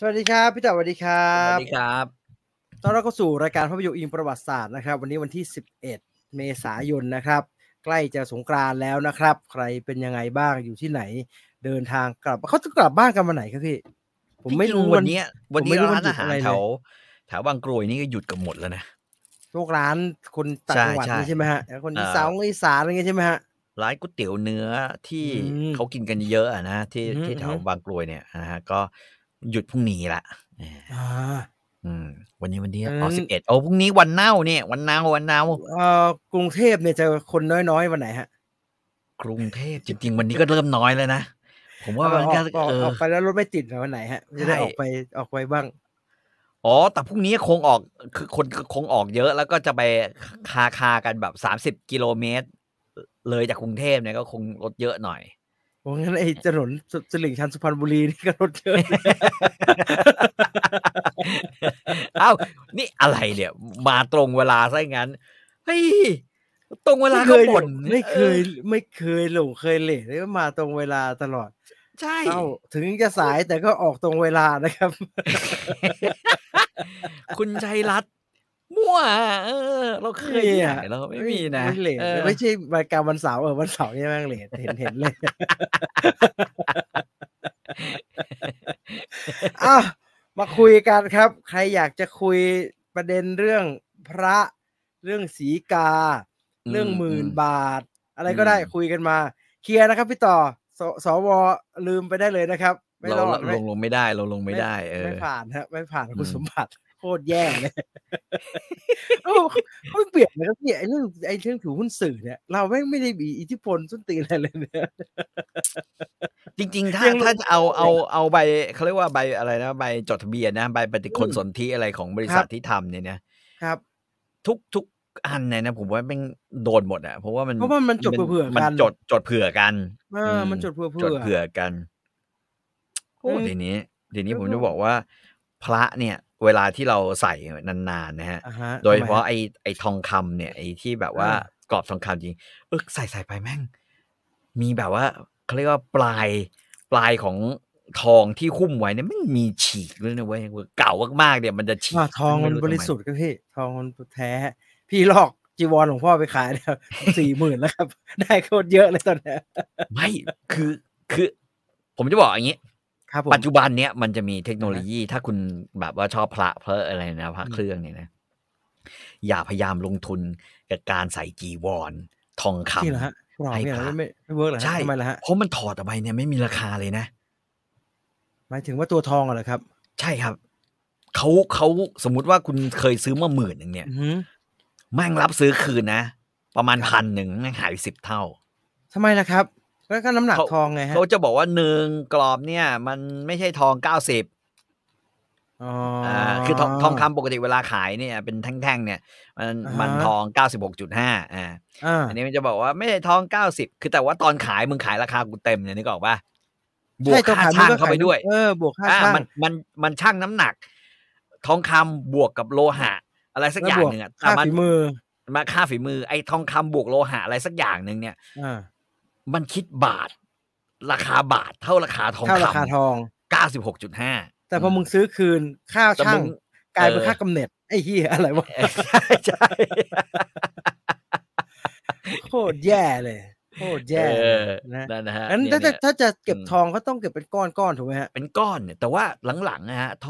สวัสดีครับพี่ต่อสวัสดีครัสวัสบดีครับต้อนรับเข้าสู่รายการภาพยนตร์อิงประวัติศาสตร์นะครับวันนี้วันที่11เมษายนนะครับใกล้จะสงกรานต์แล้วนะครับใครเป็นยังไงบ้างอยู่ที่ไหนเดินทางกลับเขาจะกลับบ้านกันวันไหนครับพี่ผมที่จริงไม่รู้วันเนี้ยวันนี้ร้าผมไม่รู้วันหยุนอาหารดอะไรเลยแถวบางกรวยนี่ก็หยุดกันหมดแล้วนะพวกร้านคนต่างจังหวัดใช่นี่ใช่ไหมฮะคนๆอีสานอะไรเงี้ยใช่ไหมฮะร้านก๋วยเตี๋ยวเนื้อที่อืมเขากินกันเยอะอะนะที่อือฮึที่แถวบางกรวยเนี่ยนะครับก็หยุดพรุ่งนี้แล้วอาอาอืมวันนี้อ๋อดังนั้น 11โอ้พรุ่งนี้วันเน่าเนี่ยวันเน่ากรุงเทพเนี่ยจะคนน้อยๆวันไหนฮะกรุงเทพจริงๆวันนี้ก็เริ่มน้อยแล้วนะผมว่าเอาแบบมันก็ออกไปแล้วรถไม่ติดเหรอวันไหนฮะจะได้ใช่ออกไปบ้างอ๋อแต่พรุ่งนี้คงออกคือคนคงออกเยอะแล้วก็จะไปคากันแบบ30กิโลเมตรเลยจากกรุงเทพเนี่ยก็คงรถเยอะหน่อยโอ้งั้นไอ้ถนนตลิ่งชันสุพรรณบุรีนี่ก็รถเยอะเลยอ้าวนี่อะไรเนี่ยมาตรงเวลาซะงั้นเฮ้ยตรงเวลาไม่เคยหลก็บ่นงไม่เอเคยอไม่เคยหลงเคยเลตเลยมาตรงเวลาตลอดใช่อ้าวถึงจะคุณสายแต่ก็ออกตรงเวลานะครับคุณชัยรัตน์มั่วอะเออเราเคไม่มียที่ไหนอะเราไม่ไม่มีนะไม่เลตเออไม่ใช่รายการวันเสาร์วันเสาร์นี่แม่งเลตเห็นเลย อ้าวมาคุยกันครับใครอยากจะคุยประเด็นเรื่องพระเรื่องสีกาอืเรื่องหมื่นมบาทอะไรอืมก็ได้คุยกันมาเคลียร์นะครับพี่ต่อสวลืมไปได้เลยนะครับไม่เรารอดลงไม่ได้เราลงไม่ไม่ได้เออไม่ผ่านครับไม่ผ่านอืมคุณสมบัติโคตรแย่เลยเออเขาไม่เปลี่ยนนะครับพี่ไอ้เรื่องถือหุ้นสื่อเนี่ยเราแม่งไม่ได้มีอิทธิพลส้นตีนอะไรเลยเนี่ยจริงๆ ถ้ายังลงถ้าจะเอาเลยอะเอาใบเขาเรียกว่าใบอะไรนะใบจดทะเบียนนะใบปฏิอืมคลสนธิอะไรของบริครับษัทที่ทำเนี่ยนะครับทุกอันเนี่ยนะผมว่าแม่งโดนหมดอะเพราะว่ามันเพราะว่ามันจดมันเผื่อๆมันกันจดเผื่อกันอืมมันจดจดเผื่อเผื่อกันๆอืโอ้มเดี๋ยวนี้ผมแล้วก็จะบอกว่าพระเนี่ยเวลาที่เราใส่นานๆนะครับอะฮะโดยทำไมครับเฉพาะไอ้ทองคำเนี่ยไอ้ที่แบบว่าอากรอบทองคำจริงใส่ไปแม่งมีแบบว่าเขาเรียกว่าปลายของทองที่หุ้มไว้เนี่ยแม่งมีฉีกด้วยนะเว้ยเก่ามากๆเนี่ยมันจะฉีกทองมันบริซึ่งไม่รู้ทำไมสุทธิ์ครับพี่ทองมันแท้พี่ลอกจีวรหลวงพ่อไปขายเนี่ย40,000แล้วครับได้โคตรเยอะเลยตอนเนี้ยไม่คือคือผมจะบอกอย่างงี้ครับผมปัจจุบันเนี้ยมันจะมีเทคโนอะฮะโลยีถ้าคุณแบบว่าชอบพระอะไรนะพระเคอืมรื่องเนี่ยนะอย่าพยายามลงทุนกับการใส่จีวรทองคจริงเหรอครับเปำล่าเนี่ยเหรอให้พระไม่เวิร์กเหรอครับใช่ทำไมล่ะครับเพราะมันถอดออกไปเนี่ยไม่มีราคาเลยนะหมายถึงว่าตัวทองอะเหรอครับใช่ครับเขาสมมุติว่าคุณเคยซื้อมา10,000เนี่ยอือฮึแม่งรับซื้อคืนนะประมาณครับ 1,000แม่งหายไป10เท่าทำไมล่ะครับก็น้ำหนักเขาทองไงครับเขาจะบอกว่า1กรอบเนี่ยมันไม่ใช่ทอง90 อ๋อคือทองคำปกติเวลาขายเนี่ยเป็นแท่งๆเนี่ยมันอะมันทฮะอง96.5 อาอันนี้มันจะบอกว่าไม่ใช่ทอง90คือแต่ว่าตอนขายมึงขายราคากูเต็มเนี่ยนึกออกเปล่าบใช่วกค่าช่างตอนขายมึงก็เข้าไปด้วยบวกค่าช่างมันชั่งน้ำหนักทองคำบวกกับโลหะอะไรสักแล้วบวกอย่างหนึ่งอะแต่ค่ามันฝีมือมาค่าฝีมือไอ้ทองคำบวกโลหะอะไรสักอย่างหนึ่งเนี่ยอามันคิดบาทราคาบาทเท่าราคาทองเท่าคราคาทองำ96.5 แต่พอมึงซื้อคืนค่าช่างแต่มึงกลายเออเป็นค่ากำเนิดไอ้เหี้ยอะไรวะใช่โคตรแย่เลยโคตรเอแย่เลยอนะนั่นนะฮะงั้นเนี่ยถ้าจะเก็บอืมทองก็ต้องเก็บเป็นก้อนๆถูกไหมครับเป็นก้อนเนี่ยแต่ว่าหลังๆอะครับ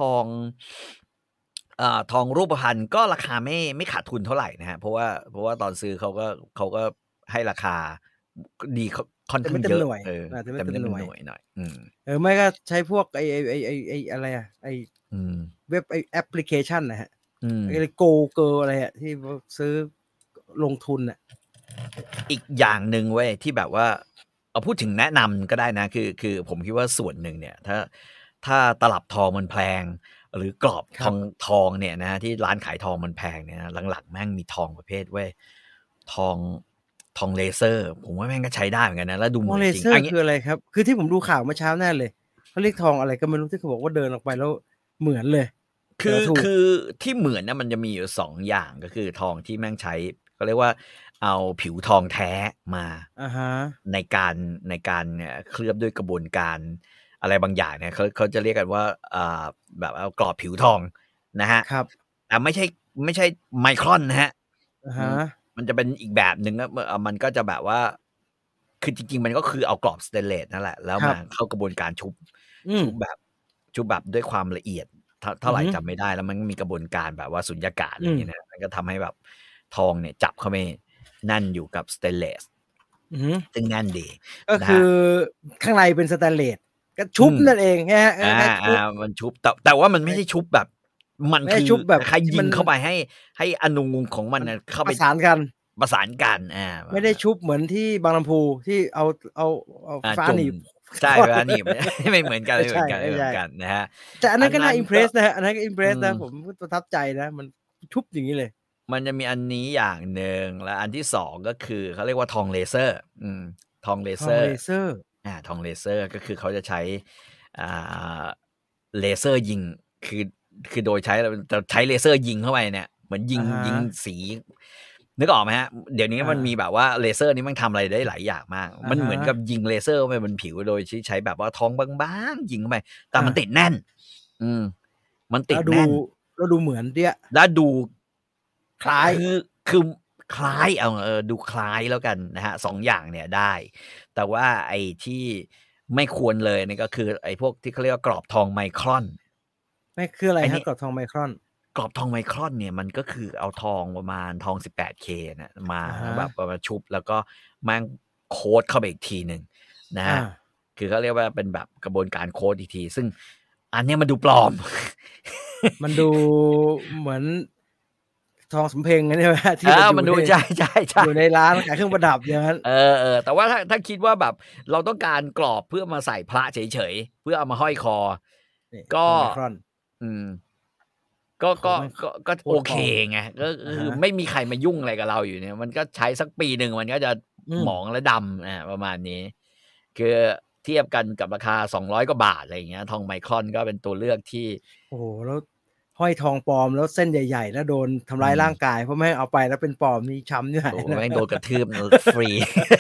ทองรูปพรรณก็ราคาไม่ขาดทุนเท่าไรนะครับเพราะว่าตอนซื้อเขาก็ให้ราคาดีค่อนแต่ข้างเยอะไม่เต็มหน่วยแต่ไม่เต็มเม็ดเต็มเต็มหน่วยหน่วยหน่อยไม่ก็ใช้พวกไอ้อะไรอะไอ้อืมเว็บไอ้แอปพลิเคชันน่ะครับอืมไอ้ Go อะไรอะที่ซื้อลงทุนน่ะอีกอย่างหนึ่งเว้ยที่แบบว่าเอาพูดถึงแนะนำก็ได้นะคือผมคิดว่าส่วนหนึ่งเนี่ยถ้าตลับทองมันแพงหรือกรอบครับทองเนี่ยนะที่ร้านขายทองมันแพงเนี่ยนะหลังๆแม่งมีทองประเภทเว้ยทองทองเลเซอร์ผมว่าแม่งก็ใช้ได้เหมือนกันนะแล้วดูทองเหมือนจริงเลเซอร์คืออะไรครับคือที่ผมดูข่าวเมื่อเช้าแน่เลยเขาเรียกทองอะไรก็ไม่รู้ที่เขาบอกว่าเดินออกไปแล้วเหมือนเลยแต่คือว่าถูกคือที่เหมือนนะมันจะมีอยู่2อย่างก็คือทองที่แม่งใช้เขาเรียกว่าเอาผิวทองแท้มาอะฮะในการเคลือบด้วยกระบวนการอะไรบางอย่างเนี่ยเขาจะเรียกกันว่าแบบเอากรอบผิวทองนะฮะครับแต่ไม่ใช่ไมครอนนะฮะฮะมันจะเป็นอีกแบบหนึ่งมันก็จะแบบว่าคือจริงๆมันก็คือเอากรอบสเตนเลสนั่นแหละแล้วมาเข้ากระบวนการชุบแบบด้วยความละเอียดเท่าไหร่จำไม่ได้แล้วมันมีกระบวนการแบบว่าสุญญากาศอะไรอย่างเงี้ยนะมันก็ทำให้แบบทองเนี่ยจับเข้าไปนั่นอยู่กับสเตนเลสซึ่งแน่นดีก็คือข้างในเป็นสแตนเลสก็ชุบนั่นเองฮะมันชุบแต่ว่ามันไม่ใช่ชุบแบบมันคือชุบแบบใครยิงเข้าไปให้อนูของมันเข้าไปประสานกันไม่ได้ชุบเหมือนที่บางลำพูที่เอาฟ้าหนีบใช่ฟ้าหนีบไม่เหมือนกันนะฮะแต่อันนั้นก็น่าอิมเพรสนะฮะอันนั้นก็อิมเพรสนะผมประทับใจนะมันชุบอย่างนี้เลยมันจะมีอันนี้อย่างหนึ่งและอันที่สองก็คือเขาเรียกว่าทองเลเซอร์ทองเลเซอร์ทองเลเซอร์ก็คือเขาจะใช้เลเซอร์ยิงคือโดยใช้เลเซอร์ยิงเข้าไปเนี่ยเหมือนยิงสีนึกออกไหมฮะเดี๋ยวนี้มันมีแบบว่าเลเซอร์นี้มันทำอะไรได้หลายอย่างมากมันเหมือนกับยิงเลเซอร์เข้าไปบนผิวโดยใช้แบบว่าทองบางๆยิงเข้าไปแต่มันติดแน่นมันติดแน่นแล้วดูเหมือนเดี้ยแล้วดูคล้ายคือคล้ายดูคล้ายแล้วกันนะฮะ2อย่างเนี่ยได้แต่ว่าไอ้ที่ไม่ควรเลยนี่ก็คือไอ้พวกที่เขาเรียกว่ากรอบทองไมครอนไม่คืออะไรฮะกรอบทองไมครอนกรอบทองไมครอนเนี่ยมันก็คือเอาทองประมาณทอง 18K นะมาแบบมาชุบแล้วก็มั่งโค้ดเข้าไปอีกทีหนึ่งนะฮะคือเขาเรียกว่าเป็นแบบกระบวนการโค้ดอีกทีซึ่งอันนี้มันดูปลอมมันดูเหมือนทองสำเพ็งใช่ไหมที่มันดูใช่อยู่ในร้านขายเครื่องประดับอย่างนั้นแต่ว่าถ้าคิดว่าแบบเราต้องการกรอบเพื่อมาใส่พระเฉยๆเพื่อเอามาห้อยคอก็โอเคไงก็คือไม่มีใครมายุ่งอะไรกับเราอยู่เนี่ยมันก็ใช้สักปีหนึ่งมันก็จะหมองและดำประมาณนี้คือเทียบกันกับราคา200 กว่าบาทอะไรอย่างเงี้ยทองไมครอนก็เป็นตัวเลือกที่โอ้โหแล้วห้อยทองปลอมแล้วเส้นใหญ่ๆแล้วโดนทำร้ายร่างกายเพราะไม่เอาไปแล้วเป็นปลอมนี่ช้ำด้วยโอ้แม่งโดนกระทืบฟรี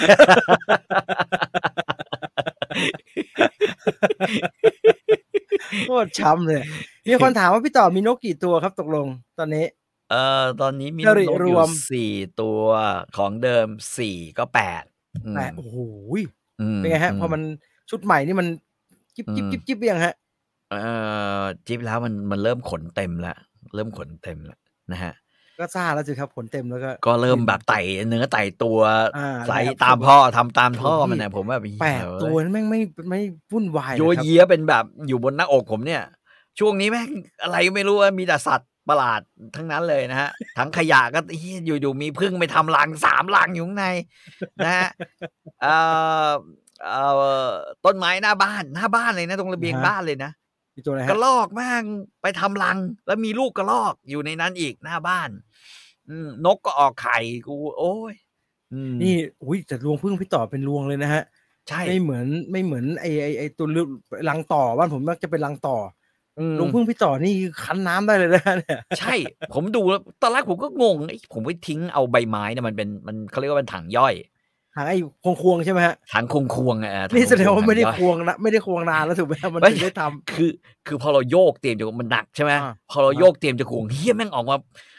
โคตรช้ำเลยมีคนถามว่าพี่ต่อมีนกกี่ตัวครับตกลงตอนนี้ตอนนี้มีนกอยู่4ตัวของเดิม4ก็8 โอ้โหเป็นไงฮะพอมันชุดใหม่นี่มันจิ๊บยังฮะจิ๊บแล้วมันเริ่มขนเต็มแล้วนะฮะก็ซ่าแล้วสิครับขนเต็มแล้วก็เริ่มแบบไต่เนื้อไต่ตัวใส่ตามพ่อทำตามพ่อมันนะผมแบบ 8 ตัวแม่งไม่วุ่นวายโยเยี้ยเป็นแบบอยู่บนหน้าอกผมเนี่ยช่วงนี้แม่งอะไรไม่รู้ว่ามีแต่สัตว์ประหลาดทั้งนั้นเลยนะฮะทั้งขยะก็อยู่มีพึ่งไปทำรัง3 รังอยู่ข้างในนะฮะต้นไม้หน้าบ้านเลยนะตรงระเบียงบ้านเลยนะกระรอกแม่งไปทำรังแล้วมีลูกกระรอกอยู่ในนั้นอีกหน้าบ้านนกก็ออกไข่กูโอ้ยนี่อุ้ยแต่รวงพึ่งพี่ต่อเป็นรวงเลยนะฮะใช่ไม่เหมือนไอตัวรังต่อบ้านผมมักจะเป็นรังต่อรวงพึ่งพี่ต่อนี่คั้นน้ำได้เลยนะเนี่ยใช่ผมดูแล้วตอนแรกผมก็งงผมไปทิ้งเอาใบไม้เนี่ยมันเขาเรียกว่าเป็นถังย่อยถังไอ้ควงใช่ไหมฮะถังควงนี่แสดงว่าไม่ได้ควงนานแล้วถูกไหมมันถึงได้ทำคือพอเราโยกเตรียมจะมันหนักใช่ไหมพอเราโยกเตรียมจะควงเฮี้ยแม่งออกมา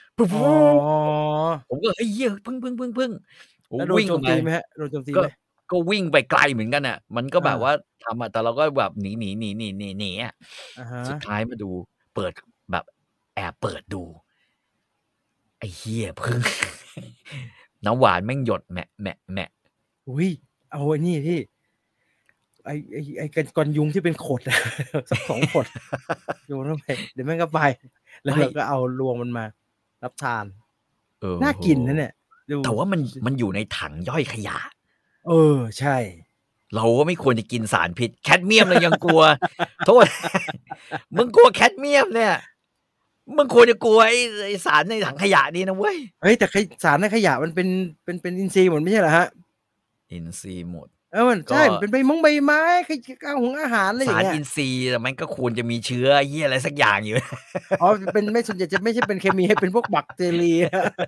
ผมก็เฮี้ยพึ่งวิ่งโจมตีไหมฮะโดนโจมตีไหมก็วิ่งไปไกลเหมือนกันอ่ะมันก็แบบว่าทำแต่เราก็แบบหนีอ่ะสุดท้ายมาดูเปิดแบบแอบเปิดดูไอ้เฮี้ยพึ่งน้ำหวานแม่งหยดแมะอุ้ยเอาไอ้นี่ที่ไอ้กอนยุงที่เป็นขดสัก2 ขดโยนเข้าไปเดี๋ยวแม่งก็ไปแล้วเราก็เอารวงมันมารับทานน่ากินนะเนี่ยแต่ว่ามันอยู่ในถังย่อยขยะใช่เราก็ไม่ควรจะกินสารพิษแคดเมียมเรายังกลัวโทษมึงกลัวแคดเมียมเนี่ยมึงควรจะกลัวไอ้สารในถังขยะนี่นะเว้ยแต่สารในขยะมันเป็นอินทรีย์หมดไม่ใช่เหรอฮะอินทรีย์หมดมันใช่เป็นใบไม้อาหารอะไรอย่างเงี้ยสารอินทรีย์แต่มันก็ควรจะมีเชื้อเหี้ยอะไรสักอย่างอยู่เป็นไม่ส่วนใหญ่จะไม่ใช่เป็นเคมีให้เป็นพวกแบคทีเรีย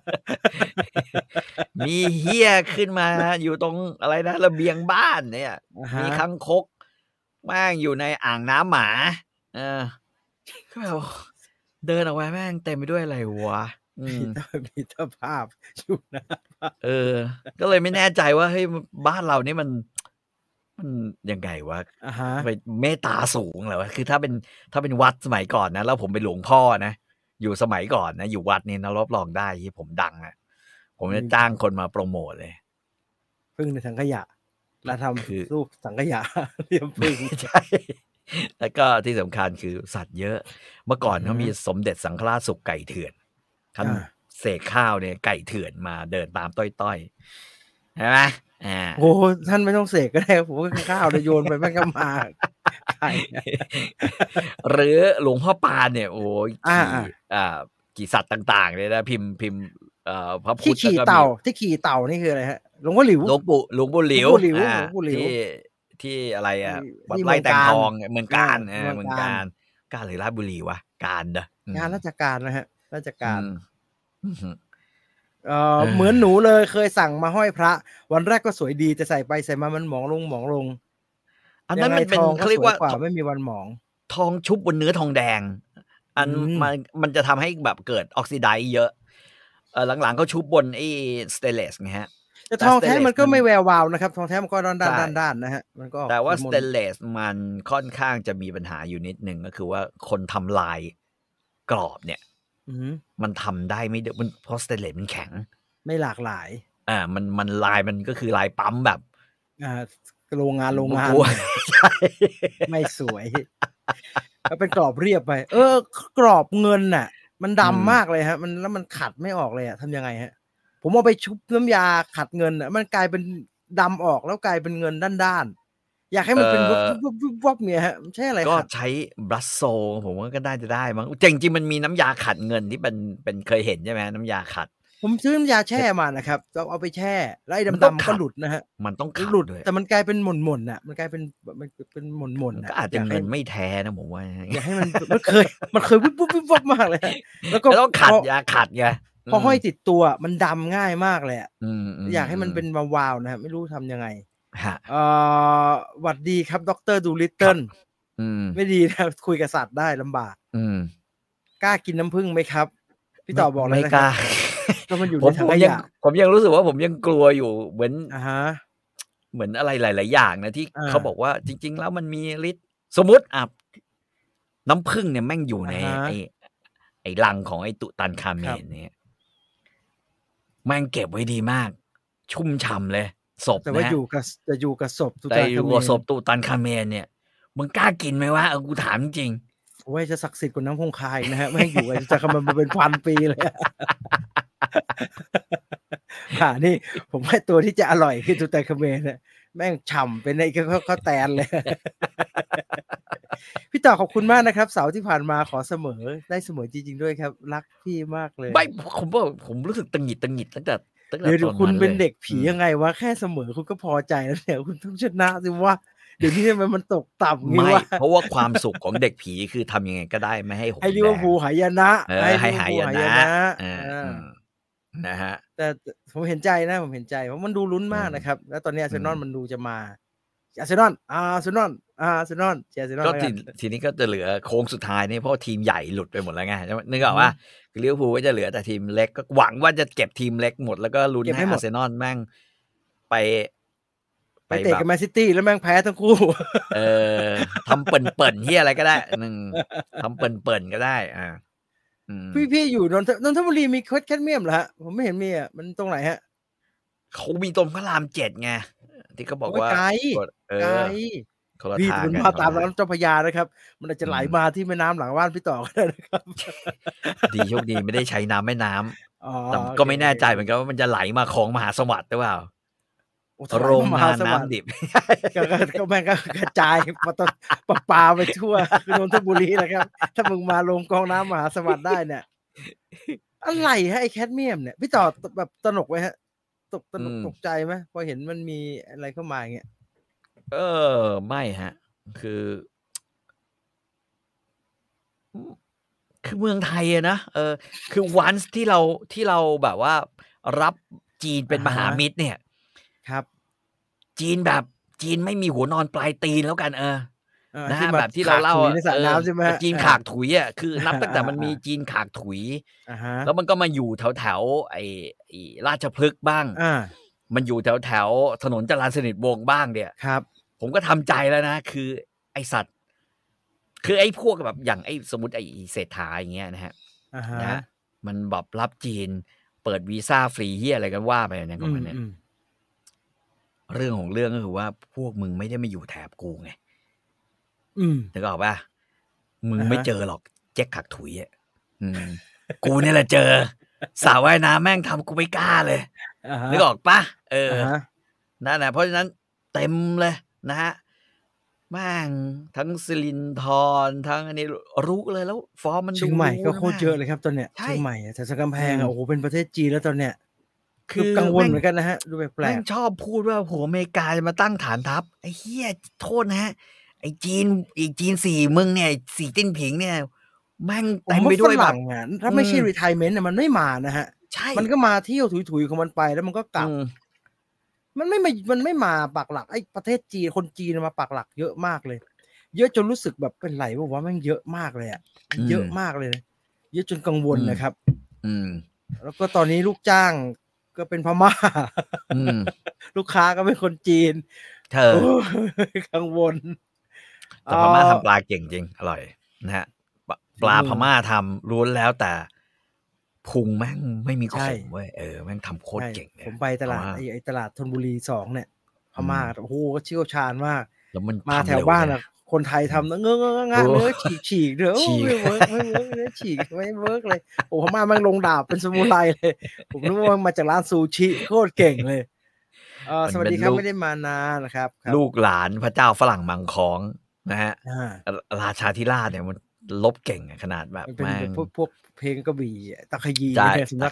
มีเหี้ยขึ้นมาอยู่ตรงอะไรนะระเบียงบ้านเนี่ยมีคังคกแม่งอยู่ในอ่างน้ำหมาก็แบบเดินออกไปแม่งเต็มไปด้วยอะไรวะมีตภาพอยู่นะก็เลยไม่แน่ใจว่าเฮ้ยบ้านเรานี่มันยังไงวะไปเมตตาสูงเหรอวะคือถ้าเป็นวัดสมัยก่อนนะแล้วผมเป็นหลวงพ่อนะอยู่สมัยก่อนนะอยู่วัดนี่นะรับรองได้ที่ผมดังอะผมจะจ้างคนมาโปรโมทเลยพึ่งในถังขยะแล้วทำรูปถังขยะเรียมพึ่งใช่แล้วก็ที่สำคัญคือสัตว์เยอะเมื่อก่อนเขามีสมเด็จสังฆราชสุขไก่เถื่อนท่านเสกข้าวเนี่ยไก่เถื่อนมาเดินตามต้อยๆใช่ไหมโอ้ท่านไม่ต้องเสกก็ได้ผมก็ข้าวเลยโยนไปแม่งก็มาไก่หรือหลวงพ่อปานเนี่ยโอ้ยกี่สัตว์ต่างๆเลยนะพิมพ์พระพุทธที่ขี่เต่านี่คืออะไรฮะหลวงพ่อหลิวหลวงปู่หลิวที่อะไรวัดไร่แตงทองเมืองการเมืองการหรือราชบุรีวะการงานราชการนะฮะราชการเหมือนหนูเลยเคยสั่งมาห้อยพระวันแรกก็สวยดีแต่ใส่ไปใส่มามันหมองลงอันนั้นมันเป็นเขาเรียกว่าไม่มีวันหมองทองชุบบนเนื้อทองแดงมันจะทำให้แบบเกิดออกซิไดซ์เยอะหลังๆก็ชุบบนไอ้สเตนเลสไงฮะแต่ทองแท้มันก็ไม่แวววาวนะครับทองแท้มันก็ด้านนะฮะมันก็แต่ว่าสเตนเลสมันค่อนข้างจะมีปัญหาอยู่นิดนึงก็คือว่าคนทำลายกรอบเนี่ยมันทำได้ไม่เยอะเพราะสเตนเลสมันแข็งไม่หลากหลายมันลายมันก็คือลายปั๊มแบบโรงงานใช่ไม่สวยแล้วเป็นกรอบเรียบไปกรอบเงินน่ะมันดำมากเลยฮะแล้วมันขัดไม่ออกเลยทำยังไงฮะผมเอาไปชุบน้ำยาขัดเงินมันกลายเป็นดำออกแล้วกลายเป็นเงินด้านอยากให้มันเป็นวับเนี่ยฮะใช่อะไรก็ใช้บลัชโซผมว่าก็จะได้มั้งจริงๆมันมีน้ำยาขัดเงินที่เป็นเคยเห็นใช่ไหมน้ำยาขัดผมซื้อน้ำยาแช่มานะครับเอาไปแช่แล้วไอ้ดำๆก็หลุดนะฮะมันต้องหลุดแต่มันกลายเป็นหม่นๆน่ะมันกลายเป็นหม่นๆก็อาจจะเงินไม่แท้นะผมว่าอยากให้มันเคยวิบมากเลยแล้วก็ต้องขัดยาขัดไงพอห้อยติดตัวมันดำง่ายมากเลยอยากให้มันเป็นวาวๆนะครับไม่รู้ทำยังไงหวัดดีครับดร.ดูลิตเติ้ลไม่ดีนะคุยกับสัตว์ได้ลำบากกล้ากินน้ำผึ้งไหมครับพี่ต่อบอกเลยนะครับไม่กล้าผมยังรู้สึกว่าผมยังกลัวอยู่เหมือนอะไรหลายๆอย่างนะที่เขาบอกว่าจริงๆแล้วมันมีฤทธิ์สมมติน้ำผึ้งเนี่ยแม่งอยู่ในไอ้รังของไอ้ตุตันคาเมนเนี่ยแม่งเก็บไว้ดีมากชุ่มฉ่ำเลยศพนะแต่ว่าอยู่กับศพตุตันคาเมนเนี่ยมึงกล้ากินไหมวะกูถามจริงโอ้ยจะศักดิ์สิทธิ์กว่าน้ำคงคายนะฮะแม่งอยู่จะคำมันเป็นพันปีเลยนี่ผมให้ตัวที่จะอร่อยคือตุตันคาเมนเนี่ยแม่งฉ่ำเป็นไอ้เขาแตนเลยพี่ต่อขอบคุณมากนะครับเสาร์ที่ผ่านมาขอเสมอได้เสมอจริงๆด้วยครับรักพี่มากเลยไม่ผมรู้สึกตังหงิดตั้งแต่เดี๋ยวคุณเป็นเด็กผียังไงวะแค่เสมอคุณก็พอใจแล้วเนี่ยคุณต้องชนะสิว่าเดี๋ยวนี้มันตกต่ำไม่เพราะว่าความสุขของเด็กผีคือทำยังไงก็ได้ไม่ให้ลิเวอร์พูลหายนะให้หายนะนะฮะแต่ผมเห็นใจนะผมเห็นใจเพราะมันดูลุ้นมากนะครับแล้วตอนนี้อาร์เซนอลมันดูจะมาอาร์เซนอลก็ทีนี้ก็จะเหลือโค้งสุดท้ายนี่เพราะทีมใหญ่หลุดไปหมดแล้วไงนึกออกว่าลิเวอร์พูลก็จะเหลือแต่ทีมเล็กก็หวังว่าจะเก็บทีมเล็กหมดแล้วก็ลุ้นให้อาร์เซนอลแม่งไปเตะกับแมนซิตี้แล้วแม่งแพ้ทั้งคู่ทำเปิ่นเฮียอะไรก็ได้ทำเปิ่นก็ได้พี่อยู่นนทบุรีมีแคดเมียมเหรอฮะผมไม่เห็นมีมันตรงไหนฮะเขามีตรงพระราม7ไงที่เขาบอกว่าไกลพี่มันมาตามน้ำเจ้าพระยานะครับมันอาจจะไหลมาที่แม่น้ำหลังบ้านพี่ต่อก็ได้นะครับดีโชคดีไม่ได้ใช้น้ำแม่น้ำแต่ก็ไม่แน่ใจเหมือนกันว่ามันจะไหลมาของมหาสวัสดิ์หรือเปล่าโรงงานน้ำดิบก็แม่งก็กระจายปลาไปทั่วนนทบุรีนะครับถ้ามึงมาลงกองน้ำมหาสวัสดิ์ได้เนี่ยอะไรฮะไอ้แคดเมียมเนี่ยพี่ต่อแบบตนกไว้ฮะตกใจไหมพอเห็นมันมีอะไรเข้ามาอย่างเงี้ยไม่ฮะคือเมืองไทยนะคือวันที่เราแบบว่ารับจีนเป็นมหามิตรเนี่ยครับจีนแบบจีนไม่มีหัวนอนปลายตีนแล้วกันนะที่ฮะมาแบบที่เราเล่าขากถุยในสระน้ำใช่ไหมฮะจีนขากถุยอ่ะคือนับตั้งแต่มันมีจีนขากถุย แล้วมันก็มาอยู่แถวไอ้ราชพฤกษ์บ้างมันอยู่แถวถนนจรัญสนิทวงศ์บ้างเนี่ยครับผมก็ทำใจแล้วนะคือไอสัตว์คือไอ้พวกแบบอย่างไอ้สมมติไอ้เศรษฐาอย่างเงี้ยนะฮะนะมันแบบรับจีนเปิดวีซ่าฟรีเฮียอะไรกันว่าไปเนี่ยของมันเนี่ยเรื่องของเรื่องก็คือว่าพวกมึงไม่ได้มาอยู่แถบกูไงนึกออกป่ะมึงไม่เจอหรอกแจ็คขักถุยอ่ะกูเนี่ยแหละเจอสาวว่ายน้ำแม่งทำกูไม่กล้าเลยนึกออกป่ะนั่นแหละเพราะฉะนั้นเต็มเลยนะฮะแม่งทั้งสิรินธรทั้งอันนี้รู้เลยแล้วฟอร์มมันดูเชียงใหม่ก็โคตรเยอะเลยครับตอนเนี้ยเชียงใหม่แต่สันกำแพงโอ้โหเป็นประเทศจีนแล้วตอนเนี้ยคือกังวลเหมือนกันนะฮะดูแปลกๆชอบพูดว่าโหอเมริกาจะมาตั้งฐานทัพไอ้เหี้ยโทษนะฮะไอ้จีนอีกจีน4มึงเนี่ยสีจิ้นผิงเนี่ยแม่งเต็มไปด้วยแบบถ้าไม่ใช่ retirement เนี่ยมันไม่มานะฮะมันก็มาเที่ยวถุยๆของมันไปแล้วมันก็กลับมันไม่มาปักหลักไอ้ประเทศจีนคนจีนมาปักหลักเยอะมากเลยเยอะจนรู้สึกแบบเป็นไรว่าแม่งเยอะมากเลยอ่ะเยอะมากเลยเยอะจนกังวลนะครับแล้วก็ตอนนี้ลูกจ้างก็เป็นพม่าลูกค้าก็เป็นคนจีนกังวลแต่พม่าทำปลาเก่งจริงอร่อยนะฮะปลาพม่าทำล้วนแล้วแต่พุงแม่งไม่มีขมเว้ยแม่งทำโคตรเก่งเลยผมไปตลาดไอ้ตลาดธนบุรี2เนี่ยพม่าโอ้โหก็เชี่ยวชาญมากแล้วมันมาแถวบ้านอ่ะคนไทยทำเนื้อฉีกเด้อไม่เวิร์กเนื้อฉีกไม่เวิร์กเลยโอ้พม่าแม่งลงดาบเป็นสมุไรเลยผมนึกว่ามาจากร้านซูชิโคตรเก่งเลยสวัสดีครับไม่ได้มานานนะครับลูกหลานพระเจ้าฝรั่งมังของนะฮะราชาธิราชเนี่ยมันลบเก่งขนาดแบบแม่งพวกเพลงกระบี่ตะขยีเนี่ยสุนัข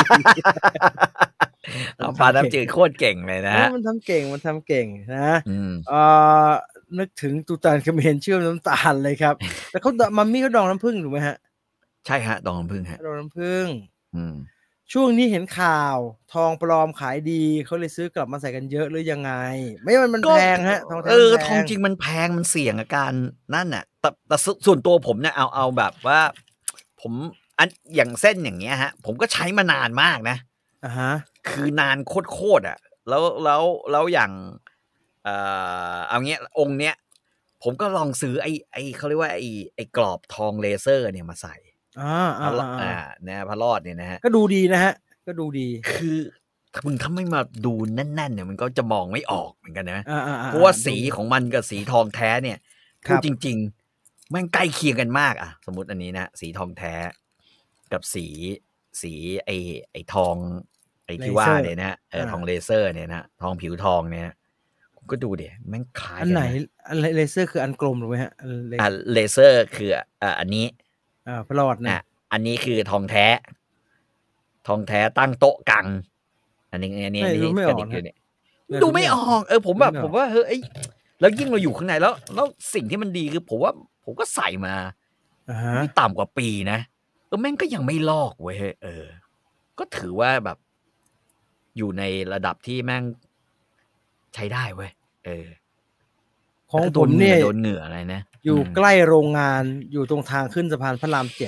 ปลาน้ำจืดโคตรเก่งเลยนะมันทำเก่งนะนึกถึงตูตานคาเมนเชื่อมน้ำตาลเลยครับแต่เขามัมมี่เขาดองน้ำผึ้งถูกไหมฮะใช่ฮะดองน้ำผึ้งฮะดองน้ำผึ้งช่วงนี้เห็นข่าวทองปลอมขายดีเขาเลยซื้อกลับมาใส่กันเยอะหรือยังไงไม่มันแพงฮะทองทองจริงมันแพงมันเสี่ยงอาการนั่นน่ะแต่ส่วนตัวผมเนี่ยเอาแบบว่าผมอันอย่างเส้นอย่างเงี้ยฮะผมก็ใช้มานานมากนะคือนานโคตรอ่ะแล้วอย่างเอาเงี้ยองค์เนี้ยผมก็ลองซื้อไอ้เขาเรียกว่าไอ้กรอบทองเลเซอร์เนี่ยมาใส่นะพระรอดเนี่ยนะฮะก็ดูดีนะฮะก็ดูดีคือมึงถ้าไม่มาดูแน่นๆเนี่ยมันก็จะมองไม่ออกเหมือนกันนะเพราะว่าสีของมันกับสีทองแท้เนี่ยพูดจริงๆแม่งใกล้เคียงกันมากอ่ะสมมติอันนี้นะสีทองแท้กับสีไอ้ทองไอ้ที่ว่าเนี่ยนะทองเลเซอร์เนี่ยนะทองผิวทองเนี่ยก็ดูเดี๋ยวแม่งคล้ายกันอันไหนเลเซอร์คืออันกลมถูกไหมฮะเลเซอร์คืออันนี้พระรอดนะอันนี้คือทองแท้ตั้งโต๊ะกังอันนี้ดูไม่ออกเนี่ยดูไม่ออกผมว่าเฮ้ยแล้วยิ่งเราอยู่ข้างในแล้วสิ่งที่มันดีคือผมก็ใส่มาไม่ต่ำกว่าปีนะแม่งก็ยังไม่ลอกเว้ยก็ถือว่าแบบอยู่ในระดับที่แม่งใช้ได้เว้ยของผมเนี่ยโดนเหงื่ออะไรนะอยู่ใกล้โรงงานอยู่ตรงทางขึ้นสะพานพระราม7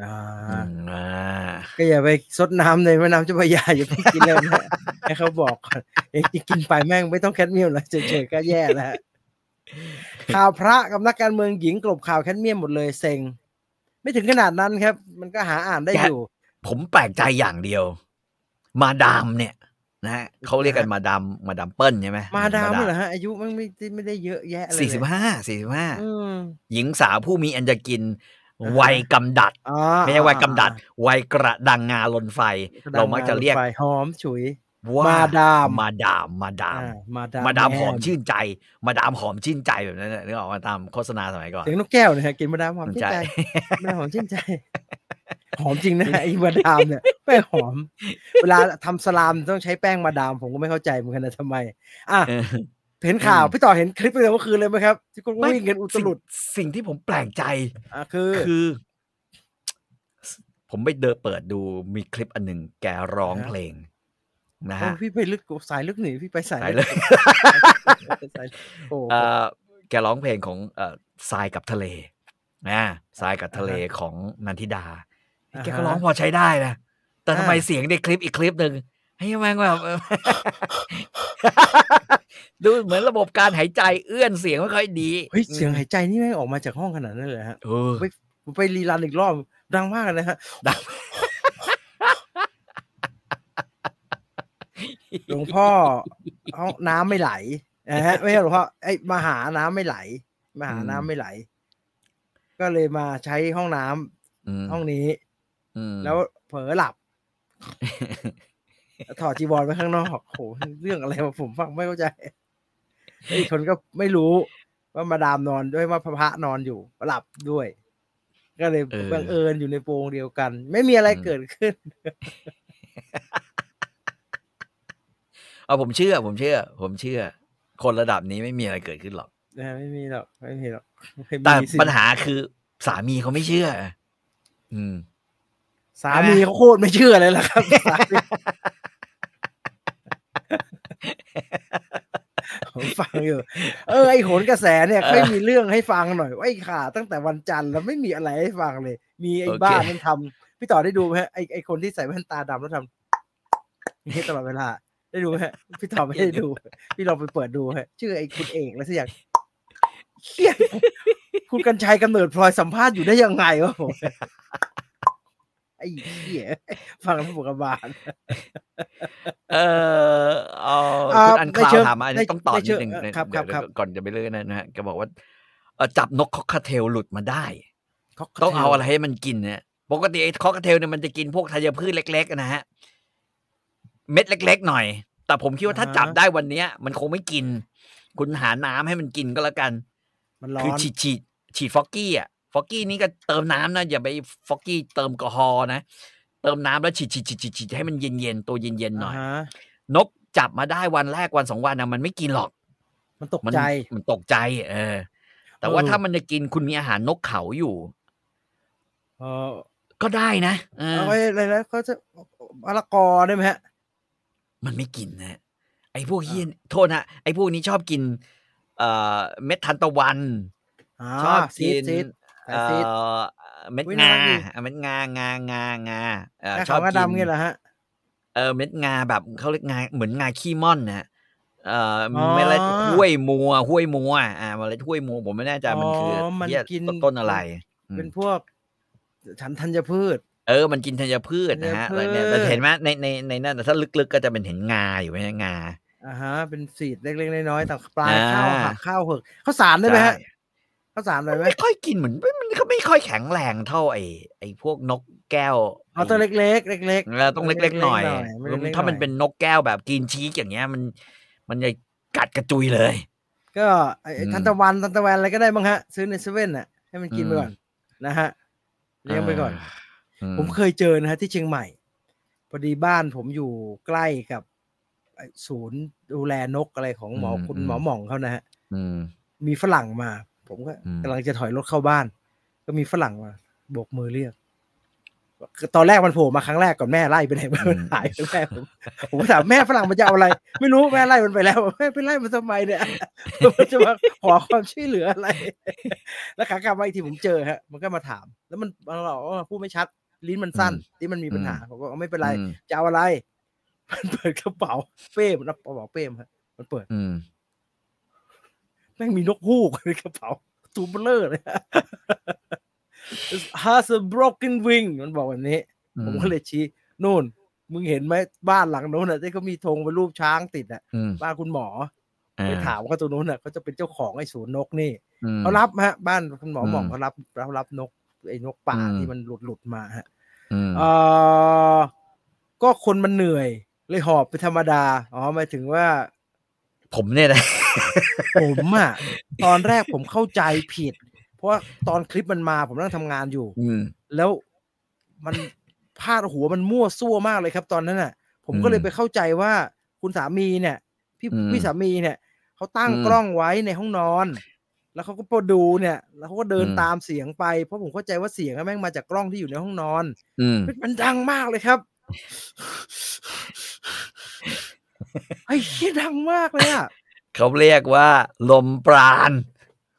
ก็อย่าไปซดน้ำในแม่น้ำเจ้าพระยาอย่าไปกินเลยนะให้เขาบอกก่อนกินไปแม่งไม่ต้องแคดเมียมแล้วเฉยๆก็แย่แล้วข่าวพระกับนักการเมืองหญิงกลบข่าวแคดเมียมหมดเลยเซ็งไม่ถึงขนาดนั้นครับมันก็หาอ่านได้อยู่ผมแปลกใจอย่างเดียวมาดามเนี่ยนะเขาเรียกกันมาดามเปิ้ลใช่ไหมมาดามเหรอฮะอายุมันไม่ได้เยอะแยะเลย 45หญิงสาวผู้มีอันจะกินวัยกำดัดไม่ใช่วัยกำดัดวัยกระดังงาลนไฟเรามักจะเรียกหอมฉุยมาดามหอมชื่นใจมาดามหอมชื่นใจแบบนั้นนึกออกมาตามโฆษณาสมัยก่อนเสียงนกแก้วเนี่ยกินมาดามหอมชื่นใจมาดามหอมชื่นใจหอมจริงนะไอ้มาดามเนี่ยแป้งหอมเวลาทำสลามต้องใช้แป้งมาดามผมก็ไม่เข้าใจเหมือนกันนะทำไมเห็นข่าวพี่ต่อเห็นคลิปไปเมื่อคืนเลยไหมครับที่คนวิ่งกันอุตลุดสิ่งที่ผมแปลกใจคือผมไปเปิดดูมีคลิปอันหนึ่งแกร้องเพลงนะฮะพี่ไปลึกสายลึกหนีพี่ไปสายเลยแกร้องเพลงของทรายกับทะเลทรายกับทะเลของนันทิดาแกก็ร้องพอใช้ได้นะแต่ทำไมเสียงในคลิปอีกคลิปหนึ่งให้แม่งแบบ ดูเหมือนระบบการหายใจเอื้อนเสียงไม่ค่อยดีเฮ้ยเสียงหายใจนี่ไม่ออกมาจากห้องขนาดนั้นเลยฮะไปรีรันอีกรอบดังมากเลยนะฮะดังหลวงพ่อเอาน้ำไม่ไหลนะฮะไม่ใช่หลวงพ่อไอ้มหาน้ำไม่ไหลมหาน้ำไม่ไหลก็เลยมาใช้ห้องน้ำห้องนี้แล้วเผลอหลับถอดจีวรไปข้างนอกโหเรื่องอะไรมาผมฟังไม่เข้าใจไอ้คนก็ไม่รู้ว่ามาดามนอนด้วยว่าพระนอนอยู่หลับด้วยก็เลยบังเอิญอยู่ในโปรงเดียวกันไม่มีอะไรเกิดขึ้นผมเชื่อคนระดับนี้ไม่มีอะไรเกิดขึ้นหรอกไม่มีหรอกแต่ปัญหาคือสามีเขาไม่เชื่อสามีเขาโคตรไม่เชื่อเลยล่ะครับผมฟังอยู่ไอ้โหนกระแสเนี่ยค่อยมีเรื่องให้ฟังหน่อยไอ้ข่าตั้งแต่วันจันทร์แล้วไม่มีอะไรให้ฟังเลยมีไอ้บ้ามันทำพี่ต่อได้ดูไหมไอ้คนที่ใส่แว่นตาดำแล้วทำนี่ตลอดเวลาได้ดูไหมพี่ต่อไม่ได้ดูพี่ลองไปเปิดดูฮะชื่อไอ้คุณเอกอะไรสักอย่างเครียดคุณกรรชัยกำเนิดพลอยสัมภาษณ์อยู่ได้ยังไงวะผมไอ้เหี้ยฟังผู้กำบาลคุณอันคลาวถามมาต้องตอบนิดนึงก่อนจะไปเรื่อยนะฮะแกบอกว่าจับนกคอกคาเทลหลุดมาได้ต้องเอาอะไรให้มันกินเนี่ยปกติไอ้คอกคาเทลเนี่ยมันจะกินพวกธัญพืชเล็กๆนะฮะเม็ดเล็กๆหน่อยแต่ผมคิดว่าถ้าจับได้วันนี้มันคงไม่กินคุณหาน้ำให้มันกินก็แล้วกันคือฉีดฟอกกี้ฟอกกี้นี่ก็เติมน้ำนะอย่าไปฟอกกี้เติมแอลกอฮอล์นะเติมน้ำแล้วฉีดให้มันเย็นๆตัวเย็นๆหน่อยนกจับมาได้วันแรกวัน2วันนะมันไม่กินหรอกมันตกใจแต่ว่าถ้ามันจะกินคุณมีอาหารนกเขาอยู่ก็ได้นะอะไรนะเขาจะมะละกอได้ไหมฮะมันไม่กินนะไอ้พวกเฮี้ยนโทษนะไอ้พวกนี้ชอบกินเม็ดทานตะวันชอบกินเม็ดงาชอบกินเงี้ยเหรอฮะเม็ดงาแบบเขาเรียกงาเหมือนงาขี้ม่อนนะเมล็ดห้วยมัวเมล็ดห้วยมัวผมไม่แน่ใจมันคือต้นอะไรเป็นพวกธัญพืชมันกินธัญพืชนะฮะแล้วเนี่ยเห็นไหมในนั้นถ้าลึกๆก็จะเป็นเห็นงาอยู่ไหมงาเป็นสีเล็กๆน้อยๆต่างปลายข้าวหักข้าวเผือกข้าวสารได้ไหมฮะข้าวสารอะไรไหมไม่ค่อยกินเหมือนมันก็ไม่ค่อยแข็งแรงเท่าไอ้พวกนกแก้วตัวเล็กต้องเล็กๆหน่อยถ้ามันเป็นนกแก้วแบบกินชีสอย่างเงี้ยมันจะกัดกระจุยเลยก็ไอ้ทันตะวันอะไรก็ได้บ้างฮะซื้อในเซเว่นน่ะให้มันกินไปก่อนนะฮะเลี้ยงไปก่อนผมเคยเจอนะฮะที่เชียงใหม่พอดีบ้านผมอยู่ใกล้กับศูนย์ดูแลนกอะไรของคุณหมอหม่องเขานะฮะมีฝรั่งมาผมก็กำลังจะถอยรถเข้าบ้านก็มีฝรั่งมาโบกมือเรียกตอนแรกมันโผล่มาครั้งแรกก่อนแม่ไล่ไปไหนมันหายไปแม่ผมถามแม่ฝรั่งมันจะเอาอะไรไม่รู้แม่ไล่มันไปแล้วแม่ไปไล่มันทำไมเนี่ยมันจะมาขอความช่วยเหลืออะไรแล้วขากลับมาอีกทีผมเจอฮะมันก็มาถามแล้วมันเราพูดไม่ชัดลิ้นมันสั้นที่มันมีปัญหาผมก็ไม่เป็นไรจะเอาอะไรมันเปิดกระเป๋าเป้มันกระเป๋าเป้ฮะมันเปิดแม่งมีนกฮูกในกระเป๋าตัวเบลอเลย has a broken wing มันบอกแบบนี้ผมก็เลยชี้นู่นมึงเห็นไหมบ้านหลังโน้นน่ะที่เขามีธงเป็นรูปช้างติดอ่ะบ้านคุณหมอไปถามว่าตัวโน้นน่ะเขาจะเป็นเจ้าของไอ้ศูนย์นกนี่เขารับฮะบ้านคุณหมอหม่องเขารับนกไอ้นกป่าที่มันหลุดมาฮะก็คนมันเหนื่อยเลยหอบเป็นธรรมดาหมายถึงว่าผมเนี่ยนะผมอ่ะตอนแรกผมเข้าใจผิดเพราะว่าตอนคลิปมันมาผมนั่งทำงานอยู่แล้วมันพาดหัวมันมั่วซั่วมากเลยครับตอนนั้นน่ะผมก็เลยไปเข้าใจว่าคุณสามีเนี่ยพี่สามีเนี่ยเขาตั้งกล้องไว้ในห้องนอนแล้วเขาก็พอดูเนี่ยแล้วเขาก็เดินตามเสียงไปเพราะผมเข้าใจว่าเสียงแม่งมาจากกล้องที่อยู่ในห้องนอนมันดังมากเลยครับไอ้เหี้ยดังมากเลยอ่ะเขาเรียกว่าลมปราณ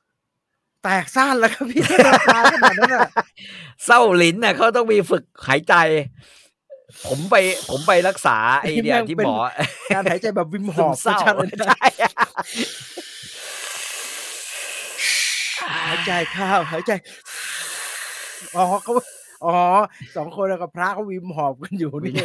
แตกซ่านแล้วครับพี่ตายขนาดนั้นอ่ะเศร้าลิ้นน่ะเขาต้องมีฝึกหายใจ ผมไปรักษาไอ้เนี่ยที่หมอการหายใจแบบวิมหซึอมบเศร้าชัดเลยนะใช่หายใจเข้าหายใจอ๋อเขา2 คนกับพระเขาวิมหอบกันอยู่นี่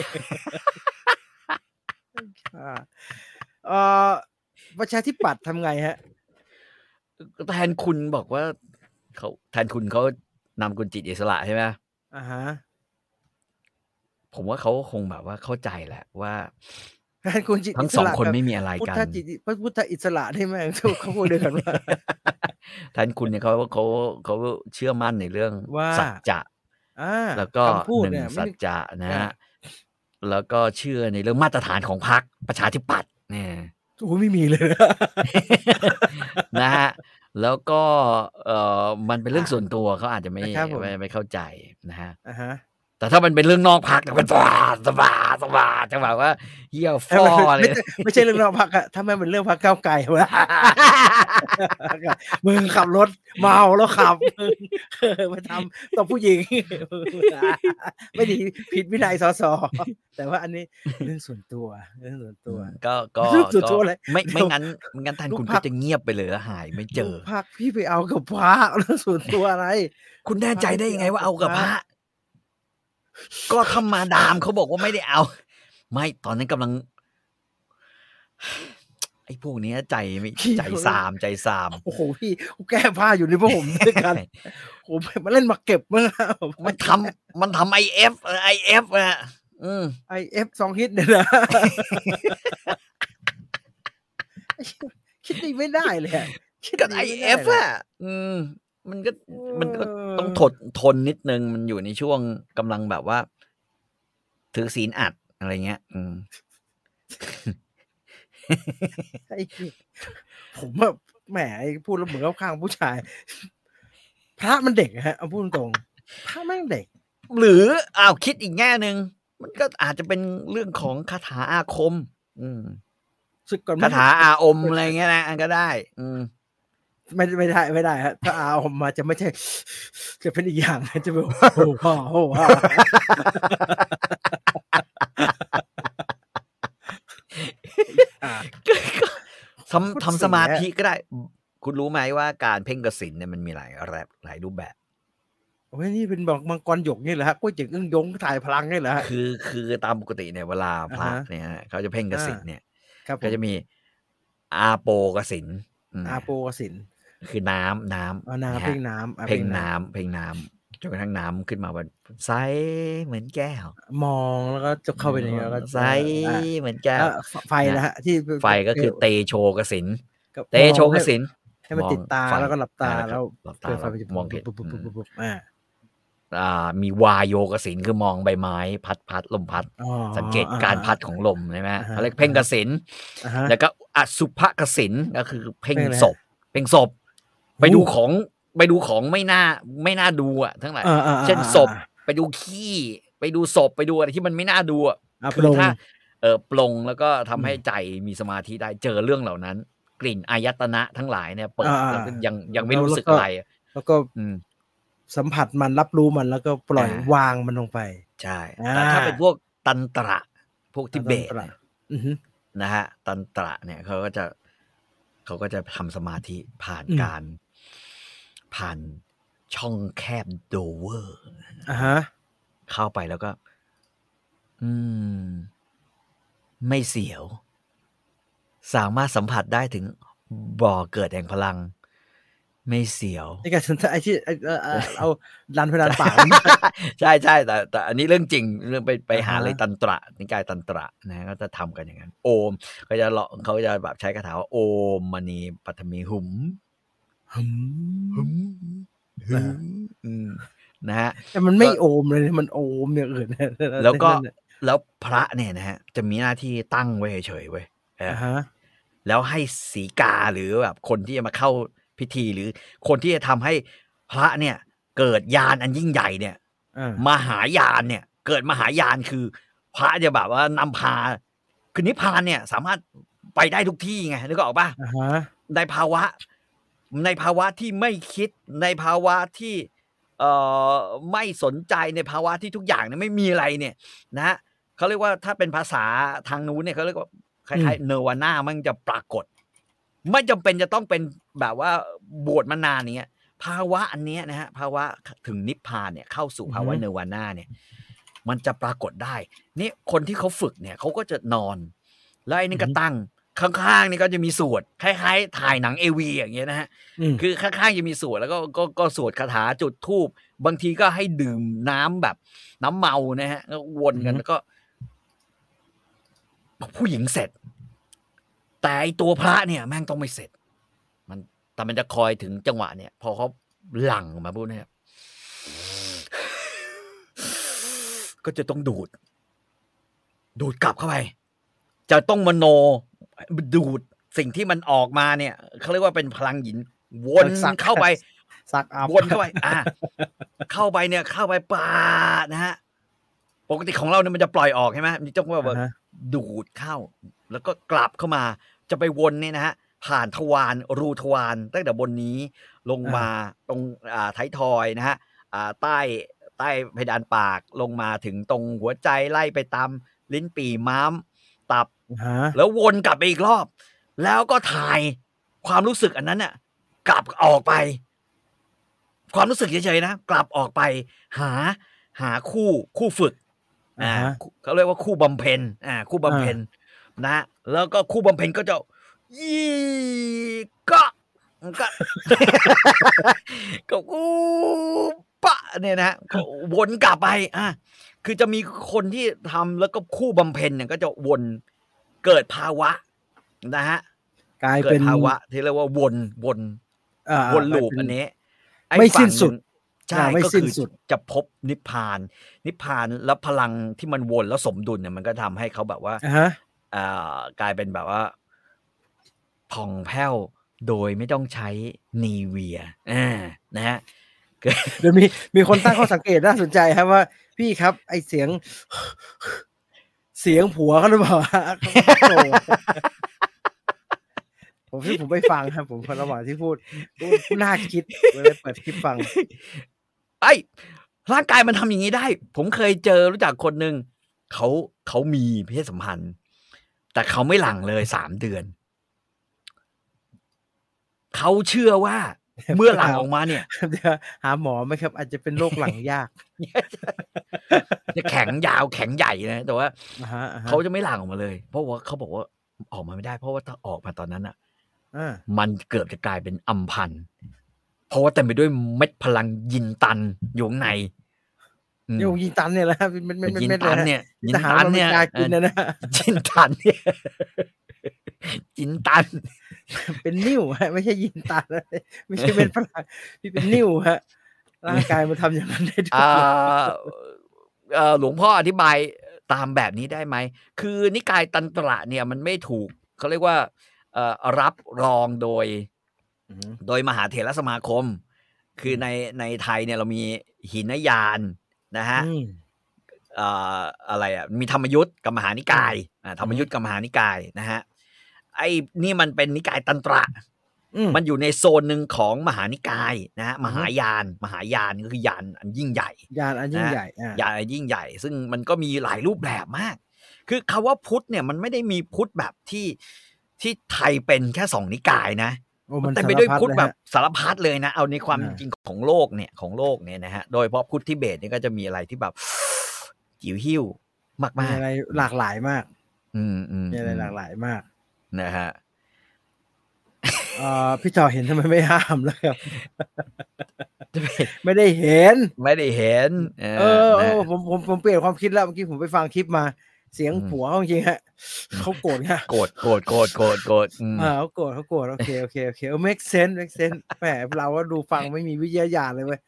ประชาธิปัตย์ทำไงฮะแทนคุณบอกว่าแทนคุณเขานำคุณจิตอิสระใช่ไหมฮะผมว่าเขาคงแบบว่าเข้าใจแหละว่าแทนคุณจิตทั้งสองคนไม่มีอะไรกันพระพุทธอิสระนี่แม่งเขาพูดด้วยกันว่าแทนคุณเนี่ยเขาเชื่อมั่นในเรื่องสัจจะแล้วก็หนึ่งสัจจะนะฮะแล้วก็เชื่อในเรื่องมาตรฐานของพรรคประชาธิปัตย์เนี่ยโอ้ไม่มีเลยนะฮะแล้วก็มันเป็นเรื่องส่วนตัวเขาอาจจะไม่เข้าใจนะฮะแต่ถ้ามันเป็นเรื่องนอกพรรคมันสบายจะแบบว่าเยี่ยวฟออะไรไม่ใช่เรื่องนอกพรรคอะถ้ามันเป็นเรื่องพรรคก้าวไกลวะมึงขับรถเมาแล้วขับมาทำต่อผู้หญิงไม่ดีผิดวินัยสสแต่ว่าอันนี้เรื่องส่วนตัวก็ไม่งั้นแทนคุณก็จะเงียบไปเลยแล้วหายไม่เจอพรรคพี่ไปเอากับพระเรื่องส่วนตัวอะไรคุณแน่ใจได้ยังไงว่าเอากับพระก็ทำมาดามเขาบอกว่าไม่ได้เอาไม่ตอนนั้นกำลังไอ้พวกนี้ใจซามโอ้โหพี่แก้ผ้าอยู่ในพวกผมด้วยกันโอ้มาเล่นมาเก็บมั้งมันทำIF อ่ะ IF 2 ฮิตเนี่ยนะคิดดีไม่ได้เลยก็IF อ่ะมันก็ต้องทนนิดนึงมันอยู่ในช่วงกำลังแบบว่าถือศีลอัดอะไรเงี้ยผมแบบแหมพูดแล้วเหมือนข้างผู้ชายพระมันเด็กฮะเอาพูดตรงพระแม่งเด็กหรือคิดอีกแง่นึงมันก็อาจจะเป็นเรื่องของคาถาอาคมคาถาอาอมอะไรเงี้ยนะก็ได้ไม่ได้ฮะถ้าอาอมมาจะไม่ใช่จะเป็นอีกอย่างจะแบบโอ้โหทำสมาธิก็ได้คุณรู้ไหมว่าการเพ่งกสิณเนี่ยมันมีหลายรูปแบบโอ้ยนี่เป็นบอกมังกรหยกนี่เหรอฮะก๋วยเตี๋ยวอึ้งยงถ่ายพลังนี่เหรอฮะคือตามปกติเนี่ยเวลาพระเนี่ยเขาจะเพ่งกสิณเนี่ยก็จะมีอาโปกสิณคือน้ำเพ่งน้ำจนกระทั่งน้ำขึ้นมาว่าใสเหมือนแก้วมองแล้วก็จะเข้าไปในนี้แล้วก็ใสเหมือนแก้วไฟนะฮะที่ไฟก็คือเตโชกสิณให้มันติดตาแล้วก็หลับตาแล้วมองเห็นมีวายโยกสิณคือมองใบไม้พัดลมพัดสังเกตการพัดของลมใช่ไหมเขาเรียกเพ่งกสิณแล้วก็อสุภกสิณก็คือเพ่งศพไปดูของไม่น่าดูอ่ะทั้งหลายเช่นศพไปดูขี้ไปดูศพไปดูอะไรที่มันไม่น่าดูอ่ะคือถ้าปลงแล้วก็ทำให้ใจมีสมาธิได้เจอเรื่องเหล่านั้นกลิ่นอายตนะทั้งหลายเนี่ยเปิดแล้วก็ยังไม่รู้สึกอะไรแล้วก็สัมผัสมันรับรู้มันแล้วก็ปล่อยวางมันลงไปใช่แต่ถ้าเป็นพวกตันตระพวกทิเบตนะฮะตันตระเนี่ยเขาก็จะทำสมาธิผ่านช่องแคบโดเวอร์เข้าไปแล้วก็ไม่เสียวสามารถสัมผัสได้ถึงบ่อเกิดแห่งพลังไม่เสียวนี่ก็ไอ้ที่เอาดันเพดานปากใช่แต่อันนี้เรื่องจริงเรื่องไปหาเลยตันตระนิกายตันตระนะก็จะทำกันอย่างนั้นโอมเขาจะแบบใช้คาถาว่าโอมมณีปัทมีหุมนะฮะแต่มันไม่โอมเลยมันโอมอย่างอื่นแล้วพระเนี่ยนะฮะจะมีหน้าที่ตั้งไว้เฉยๆเว้ยแล้วให้สีกาหรือแบบคนที่จะมาเข้าพิธีหรือคนที่จะทำให้พระเนี่ยเกิดญาณอันยิ่งใหญ่เนี่ยมหายานเนี่ยเกิดมหายานคือพระจะแบบว่านำพาคือนิพพานเนี่ยสามารถไปได้ทุกที่ไงนึกออกป่ะได้ภาวะในภาวะที่ไม่คิดในภาวะที่ไม่สนใจในภาวะที่ทุกอย่างเนี่ยไม่มีอะไรเนี่ยนะฮะเขาเรียกว่าถ้าเป็นภาษาทางนู้นเนี่ยเขาเรียกว่าคล้ายๆเนวาน่ามันจะปรากฏไม่จำเป็นจะต้องเป็นแบบว่าบวชมานานเนี้ยภาวะอันเนี้ยนะฮะภาวะถึงนิพพานเนี่ยเข้าสู่ภาวะเนวาน่าเนี่ยมันจะปรากฏได้นี่คนที่เขาฝึกเนี่ยเขาก็จะนอนแล้วไอ้นี่ก็ตั้งข้างๆนี่ก็จะมีสวดคล้ายๆถ่ายหนัง AV อย่างเงี้ยนะฮะคือข้างๆจะมีสวดแล้วก็สวดคาถาจุดธูปบางทีก็ให้ดื่มน้ำแบบน้ำเมานะฮะแล้ววนกันแล้วก็ผู้หญิงเสร็จแต่ไอตัวพระเนี่ยแม่งต้องไม่เสร็จแต่มันจะคอยถึงจังหวะเนี่ยพอเขาหลั่งมาพูดเนี่ยก็จะต้องดูดกลับเข้าไปจะต้องมโนดูดสิ่งที่มันออกมาเนี่ยเขาเรียกว่าเป็นพลังหยินวนเข้าไปซักอัพวนเข้าไปเข้าไปเนี่ยเข้าไปปานะฮะปกติของเราเนี่ยมันจะปล่อยออกใช่ไหมนี่ต้องแบบดูดเข้าแล้วก็กลับเข้ามาจะไปวนเนี่ยนะฮะผ่านทวารรูทวารตั้งแต่บนนี้ลงมาตรงท้ายทอยนะฮะใต้เพดานปากลงมาถึงตรงหัวใจไล่ไปตามลิ้นปี่ม้ามตับแล้ววนกลับไปอีกรอบแล้วก็ถ่ายความรู้สึกอันนั้นน่ะกลับออกไปความรู้สึกเฉยๆนะกลับออกไปหาคู่ฝึกเขาเรียกว่าคู่บำเพ็ญคู่บำเพ็ญนะแล้วก็คู่บำเพ็ญก็จะก็ปะเนี่ยนะวนกลับไปคือจะมีคนที่ทำแล้วก็คู่บำเพ็ญเนี่ยก็จะวนเกิดภาวะนะฮะกลายเป็นภาวะที่เรียกว่าวนลูปอันนี้ไม่สิ้นสุดใช่ก็คือจะพบนิพพานแล้วพลังที่มันวนแล้วสมดุลเนี่ยมันก็ทำให้เขาแบบว่ากลายเป็นแบบว่าผ่องแผ้วโดยไม่ต้องใช้นีเวียนะฮะเดี๋ยวมีคนตั้งข้อสังเกตน่าสนใจครับว่าพี่ครับไอเสียงผัวเขาหรือเปล่าผมไปฟังครับผมระหว่างที่พูดน่าคิดเลยเปิดคลิปฟังร่างกายมันทำอย่างนี้ได้ผมเคยเจอรู้จักคนหนึ่งเขามีเพศสัมพันธ์แต่เขาไม่หลังเลย3 เดือนเขาเชื่อว่าเมื่อหลังออกมาเนี่ยจะหาหมอไหมครับอาจจะเป็นโรคหลังยากจะแข็งยาวแข็งใหญ่นะแต่ว่าเขาจะไม่หลังออกมาเลยเพราะว่าเขาบอกว่าออกมาไม่ได้เพราะว่าถ้าออกมาตอนนั้นมันเกือบจะกลายเป็นอัมพันธ์เพราะว่าเต็มไปด้วยเม็ดพลังยินตันอยู่ข้างในยินตันเนี่ยแหละเป็นยินตันเนี่ยยินตันเนี่ยกินนะยินตันเนี่ยยินตันเป็นนิ่วฮะไม่ใช่ยินตันไม่ใช่เป็นพลังที่เป็นนิ่วฮะร่างกายมันทำอย่างนั้นได้ด้วยหลวงพ่ออธิบายตามแบบนี้ได้ไหมคือนิกายตันตระเนี่ยมันไม่ถูกเขาเรียกว่ารับรองโดยมหาเถรสมาคมคือในไทยเนี่ยเรามีหินยานนะฮะอะไรมีธรรมยุทธ์กับมหานิกายธรรมยุทธ์กับมหานิกายนะฮะไอ้นี่มันเป็นนิกายตันตระมันอยู่ในโซนหนึ่งของมหานิกายนะฮะมหายานก็คือยานอันยิ่งใหญ่ยานอันยิ่งใหญ่ยานอันยิ่งใหญ่ซึ่งมันก็มีหลายรูปแบบมากคือคำว่าพุทธเนี่ยมันไม่ได้มีพุทธแบบที่ไทยเป็นแค่2 นิกายนะมันเต็มไปด้วยพุทธแบบสารพัดเลยนะเอาในความจริงของโลกเนี่ยนะฮะโดยเฉพาะพุทธทิเบตเนี่ยก็จะมีอะไรที่แบบจิ๋วหิ้วมากๆมีอะไรหลากหลายมากมีอะไรหลากหลายมากนะฮะพี่ต่อเห็นทำไมไม่ห้ามเลยครับไม่ได้เห็นผมเปลี่ยนความคิดแล้วเมื่อกี้ผมไปฟังคลิปมาเสียงผัวเขาจริงฮะเขาโกรธฮะโกรธเขาโกรธโอเคmake sense แหมเราก็ดูฟังไม่มีวิทยาญาณเลยเว้ย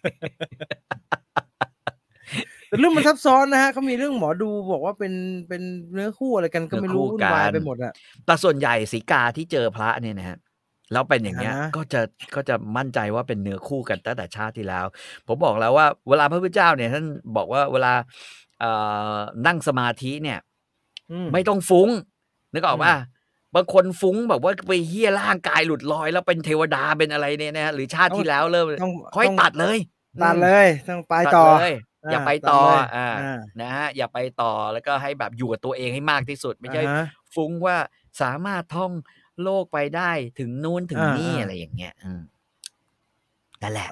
เรื่องมันซับซ้อนนะฮะเขามีเรื่องหมอดูบอกว่าเป็นเนื้อคู่อะไรกันก็ไม่รู้วุ่นวายไปหมดอะแต่ส่วนใหญ่สีกาที่เจอพระเนี่ยนะฮะแล้วเป็นอย่างเงี้ยก็จะมั่นใจว่าเป็นเนื้อคู่กันตั้งแต่ชาติที่แล้วผมบอกแล้วว่าเวลาพระพุทธเจ้าเนี่ยท่านบอกว่าเวลานั่งสมาธิเนี่ยไม่ต้องฟุ้งนึกออกป่ะบางคนฟุ้งแบบว่าไปเหี้ยร่างกายหลุดลอยแล้วเป็นเทวดาเป็นอะไรเนี่ยนะหรือชาติที่แล้วเริ่มค่อยตัดเลยต้องไปต่อเลยอย่าไปต่อนะฮะอย่าไปต่อแล้วก็ให้แบบอยู่กับตัวเองให้มากที่สุดไม่ใช่ฟุ้งว่าสามารถท่องโลกไปได้ถึงนู่นถึงนี่อะไรอย่างเงี้ยนั่นแหละ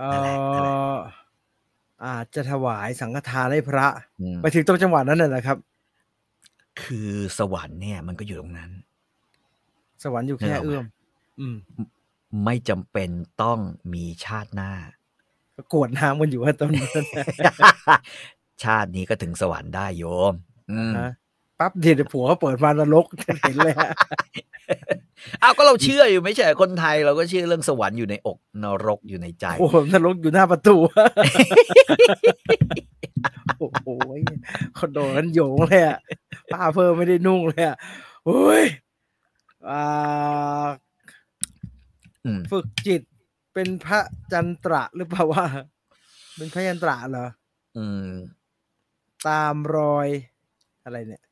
อาจจะถวายสังฆทานให้พระไปถึงตรงจังหวะนั้นแหละครับคือสวรรค์เนี่ยมันก็อยู่ตรงนั้นสวรรค์อยู่แค่เอื้อมไม่จำเป็นต้องมีชาติหน้าก็กวดน้ำกันอยู่ว่าตอนนั้นชาตินี้ก็ถึงสวรรค์ได้โยมปั๊บเดี๋ยวผัวเขาเปิดมานรกเห็นเลยฮะอ้าวก็เราเชื่ออยู่ไม่ใช่คนไทยเราก็เชื่อเรื่องสวรรค์อยู่ในอกนรกอยู่ในใจโอ้โหนรกอยู่หน้าประตูโอ้โหเขาโดนกันโยงเลยอ่ะป้าเพิ่มไม่ได้นุ่งเลยอ่ะโอ้ยฝึกจิตเป็นพระจันตระหรือเปล่าว่าเป็นพระจันตระเหรอตามรอยอะไรเนี่ย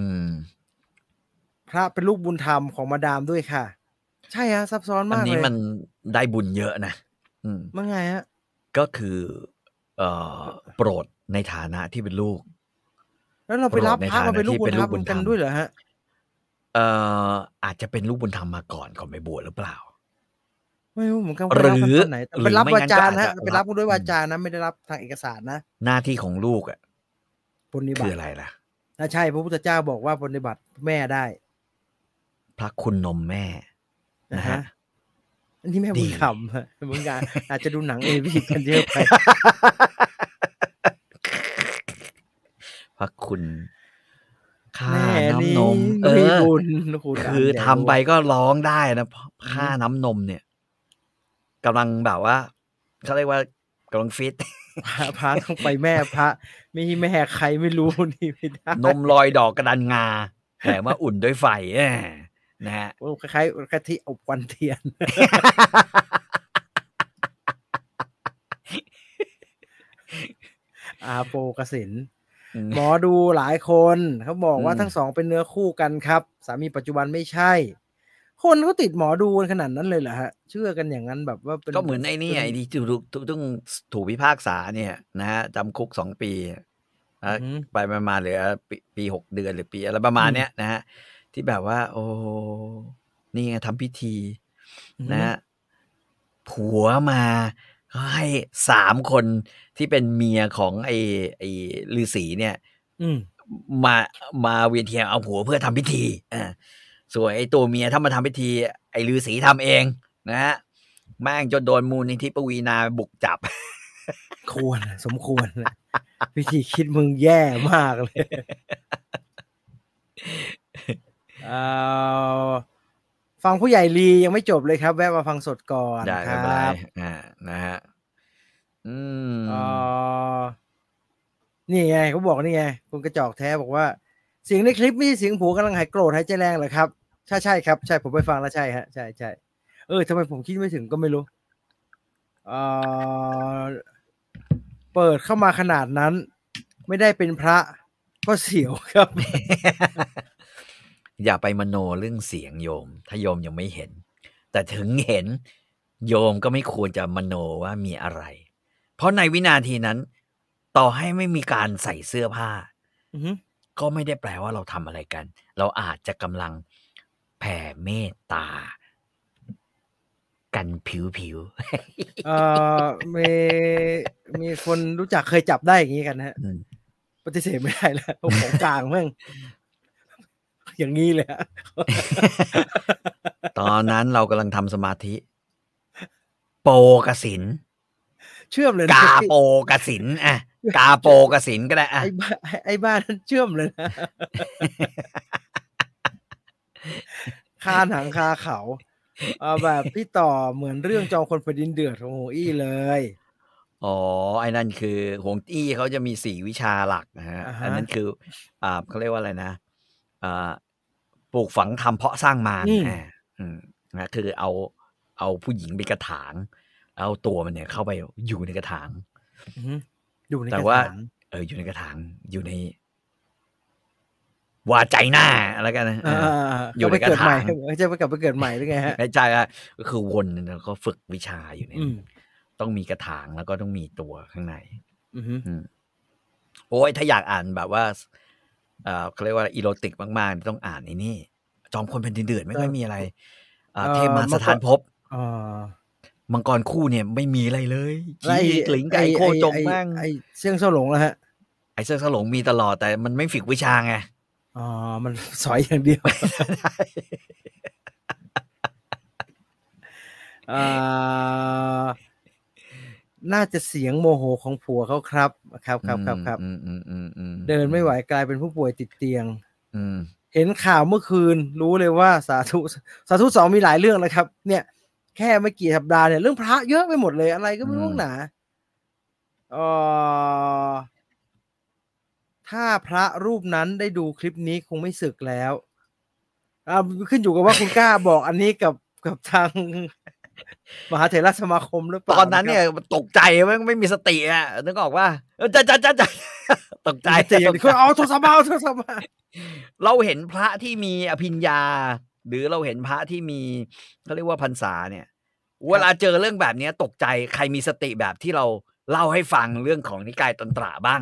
พระเป็นลูกบุญธรรมของมาดามด้วยค่ะใช่ฮะซับซ้อนมากเลยอันนี้มันได้บุญเยอะนะมันไงฮะก็คือโปรดในฐานะที่เป็นลูกแล้วเราไปรับพระมาเป็นลูกบุญธรรมกันด้วยเหรอฮะอาจจะเป็นลูกบุญธรรมมาก่อนไปบวชหรือเปล่าไม่รู้เหมือนกันหรือไหนไปรับวาจานะไปรับด้วยวาจานะไม่ได้รับทางเอกสารนะหน้าที่ของลูกอ่ะปฏิบัติคืออะไรล่ะใช่พระพุทธเจ้าบอกว่าปฏิบัติแม่ได้พระคุณนมแม่นะฮะอันนี้แม่บุญธรรมฮะมึงอาจจะดูหนังเอวีกันเยอะไปพระคุณค่าน้ำนมคือทำไปก็ร้องได้นะค่าน้ำนมเนี่ยกำลังแบบว่าเขาเรียกว่ากำลังฟิตพระต้องไปแม่พระไม่แม่ใครไม่รู้นี่ไม่ได้นมลอยดอกกระดันงาแต่ว่าอุ่นด้วยไฟนะฮะคล้ายๆกะทิอบควันเทียนอาโปกสินหมอดูหลายคนเขาบอกว่าทั้งสองเป็นเนื้อคู่กันครับสามีปัจจุบันไม่ใช่คนเขาติดหมอดูขนาดนั้นเลยเหรอฮะเชื่อกันอย่างนั้นแบบว่าก็เหมือนไอ้นี่ไอ้ที่ถูกพิพากษาเนี่ยนะฮะจำคุก2 ปีไปมาเหลือปี6 เดือนหรือปีอะไรประมาณเนี้ยนะฮะที่แบบว่าโอ้นี่ไงทำพิธีนะฮะผัวมาให้3 คนที่เป็นเมียของไอ้ฤาษีเนี่ยมาเวียนเทียนเอาผัวเพื่อทำพิธีส่วนไอ้ตัวเมียถ้ามาทำพิธีไอ้ฤาษีทำเองนะฮะแม่งจนโดนมูลนิธิปวีณาบุกจับสมควรวิธีคิดมึงแย่มากเลยฟังผู้ใหญ่ลียังไม่จบเลยครับแวะมาฟังสดก่อนครับนะฮะนี่ไงเขาบอกนี่ไงคุณกระจอกแท้บอกว่าเสียงในคลิปไม่ใช่เสียงผัวกำลังหายโกรธหายใจแรงเหรอครับใช่ครับใช่ผมไปฟังแล้วใช่ฮะใช่ทำไมผมคิดไม่ถึงก็ไม่รู้เปิดเข้ามาขนาดนั้นไม่ได้เป็นพระก็เสียวครับอย่าไปมโนเรื่องเสียงโยมถ้าโยมยังไม่เห็นแต่ถึงเห็นโยมก็ไม่ควรจะมโนว่ามีอะไรเพราะในวินาทีนั้นต่อให้ไม่มีการใส่เสื้อผ้าก็ไม่ได้แปลว่าเราทำอะไรกันเราอาจจะกำลังแผ่เมตตากันผิวมีคนรู้จักเคยจับได้อย่างนี้กันฮะปฏิเสธไม่ได้แล้วของกลางแม่งอย่างนี้เลยตอนนั้นเรากำลังทำสมาธิโปกสินเชื่อมเลยกาโปกสินกาโปกสินก็ได้ไอ้บ้านนั้นเชื่อมเลยนะคาหนังคาเขาแบบพี่ต่อเหมือนเรื่องจองคนแผ่นดินเดือดของโหอี้เลยไอ้นั่นคือหงอี้เขาจะมี4 วิชาหลักนะฮะอันนั้นคือเขาเรียกว่าอะไรนะปลูกฝังธรรมเพาะสร้างมารนะคือเอาผู้หญิงไปกระถางเอาตัวมันเนี่ยเข้าไปอยู่ในกระถางอยู่ในกระถางแต่ว่าอยู่ในกระถางอยู่ในว่าใจหน้าแล้วกันนะอยู่ในกระถางไม่ใช่ไปกลับไปเกิดใหม่หรือไงฮะไม่ใช่ครับก็คือวนแล้วก็ฝึกวิชาอยู่เนี่ยต้องมีกระถางแล้วก็ต้องมีตัวข้างในโอ้ยถ้าอยากอ่านแบบว่าเขาเรียกว่าอีโรติกมากๆต้องอ่านนี่จอมพลแผ่นดินเดือดไม่ค่อยมีอะไรเทพมารสถานภพมังกรคู่เนี่ยไม่มีอะไรเลยขี้หลิงไก่โคจงมั่งไอเสี่ยงเซาหลงแล้วฮะไอเสี่ยงเซาหลงมีตลอดแต่มันไม่ฝึกวิชาไงมันสอยอย่างเดียวน่าจะเสียงโมโหของผัวเขาครับเดินไม่ไหวกลายเป็นผู้ป่วยติดเตียงเห็นข่าวเมื่อคืนรู้เลยว่าสาธุ2มีหลายเรื่องเลยครับเนี่ยแค่ไม่กี่สัปดาห์เนี่ยเรื่องพระเยอะไปหมดเลยอะไรก็ไม่รู้หนาถ้าพระรูปนั้นได้ดูคลิปนี้คงไม่สึกแล้วขึ้นอยู่กับว่าคุณกล้าบอกอันนี้กับทางมหาเถรสมาคมหรือเปล่าตอนนั้นเนี่ยตกใจไม่มีสติอ่ะนึกออกว่าจะตกใจคุณเอาโทรศัพท์มาเราเห็นพระที่มีอภิญญาหรือเราเห็นพระที่มีเขาเรียกว่าพรรษาเนี่ยเวลาเจอเรื่องแบบนี้ตกใจใครมีสติแบบที่เราเล่าให้ฟังเรื่องของนิกายตนตระบ้าง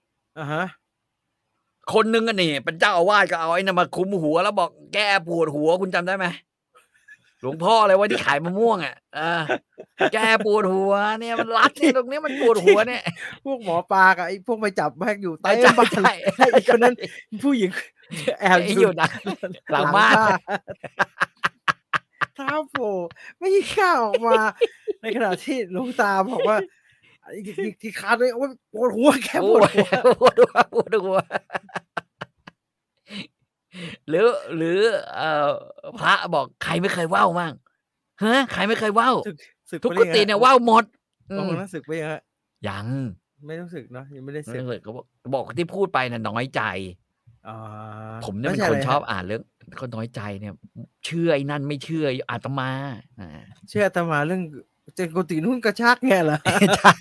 คนนึงอ่ะนี่เป็นเจ้าอาวาสก็เอาไอ้นั่นมาคุมหัวแล้วบอกแก้ปวดหัวคุณจำได้ไหมหลวงพ่อเลยว่าที่ขายมะม่วงอ่ะแกปวดหัวเนี่ยมันรัดที่ตรงนี้มันปวดหัวเนี่ยพวกหมอปลากับไอ้พวกไปจับแบกอยู่ใต้บ้านไอ้คนนั้นผู้หญิงแอบอยู่นะหลังบ้านท้าโผล่ไม่กล้าออกมาในขณะที่หลวงตาบอกว่าที่ขาดเลยโอ้ยปวดหัวแกปวดหัวหรือพระบอกใครไม่เคยว่าวมั่งฮะใครไม่เคยว่าวทุกกุฏิเนี่ยว่าวหมดต้องรู้สึกไปฮะยังไม่รู้สึกเนาะยังไม่ได้สึกเขาบอกที่พูดไปน่ะน้อยใจผมเนี่ยเป็นคนชอบอ่านเรื่องเขาน้อยใจเนี่ยเชื่อไอ้นั่นไม่เชื่ออาตมาเชื่ออาตมาเรื่องเจนกุฏินุ่นกระชากไงล่ะใช่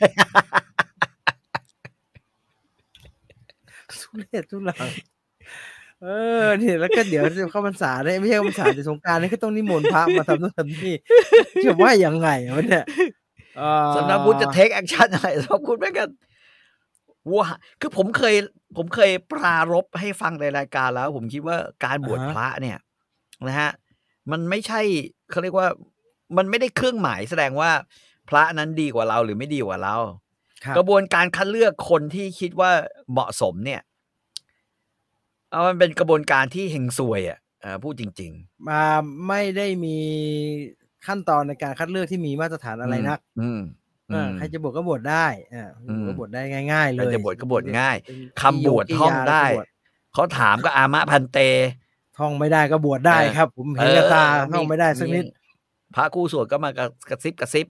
ทุเรศทุลังนี่แล้วก็เดี๋ยวเข้าพรรษาได้ไม่ใช่เข้าพรรษาแต่สงกรานต์นี่ก็ต้องนิมนต์พระมาทำนู่นทำนี่จะว่ายังไงวะเนี่ยสำนักพุทธจะเทคแอคชั่นอะไรสำนักพุทธไม่กันว่าคือผมเคยปรารภให้ฟังในรายการแล้วผมคิดว่าการบวชพระเนี่ยนะฮะมันไม่ใช่เขาเรียกว่ามันไม่ได้เครื่องหมายแสดงว่าพระนั้นดีกว่าเราหรือไม่ดีกว่าเรากระบวนการคัดเลือกคนที่คิดว่าเหมาะสมเนี่ยมันเป็นกระบวนการที่เฮงซวยพูดจริงๆไม่ได้มีขั้นตอนในการคัดเลือกที่มีมาตรฐานอะไรนักใครจะบวชก็บวชได้ก็บวชได้ง่ายๆเลยใครจะบวชก็บวชง่ายคำบวชท่องได้เขาถามก็อามะพันเตท่องไม่ได้ก็บวชได้ครับผมเห็นกับตาท่องไม่ได้สักนิดพระคู่สวดก็มากระซิบ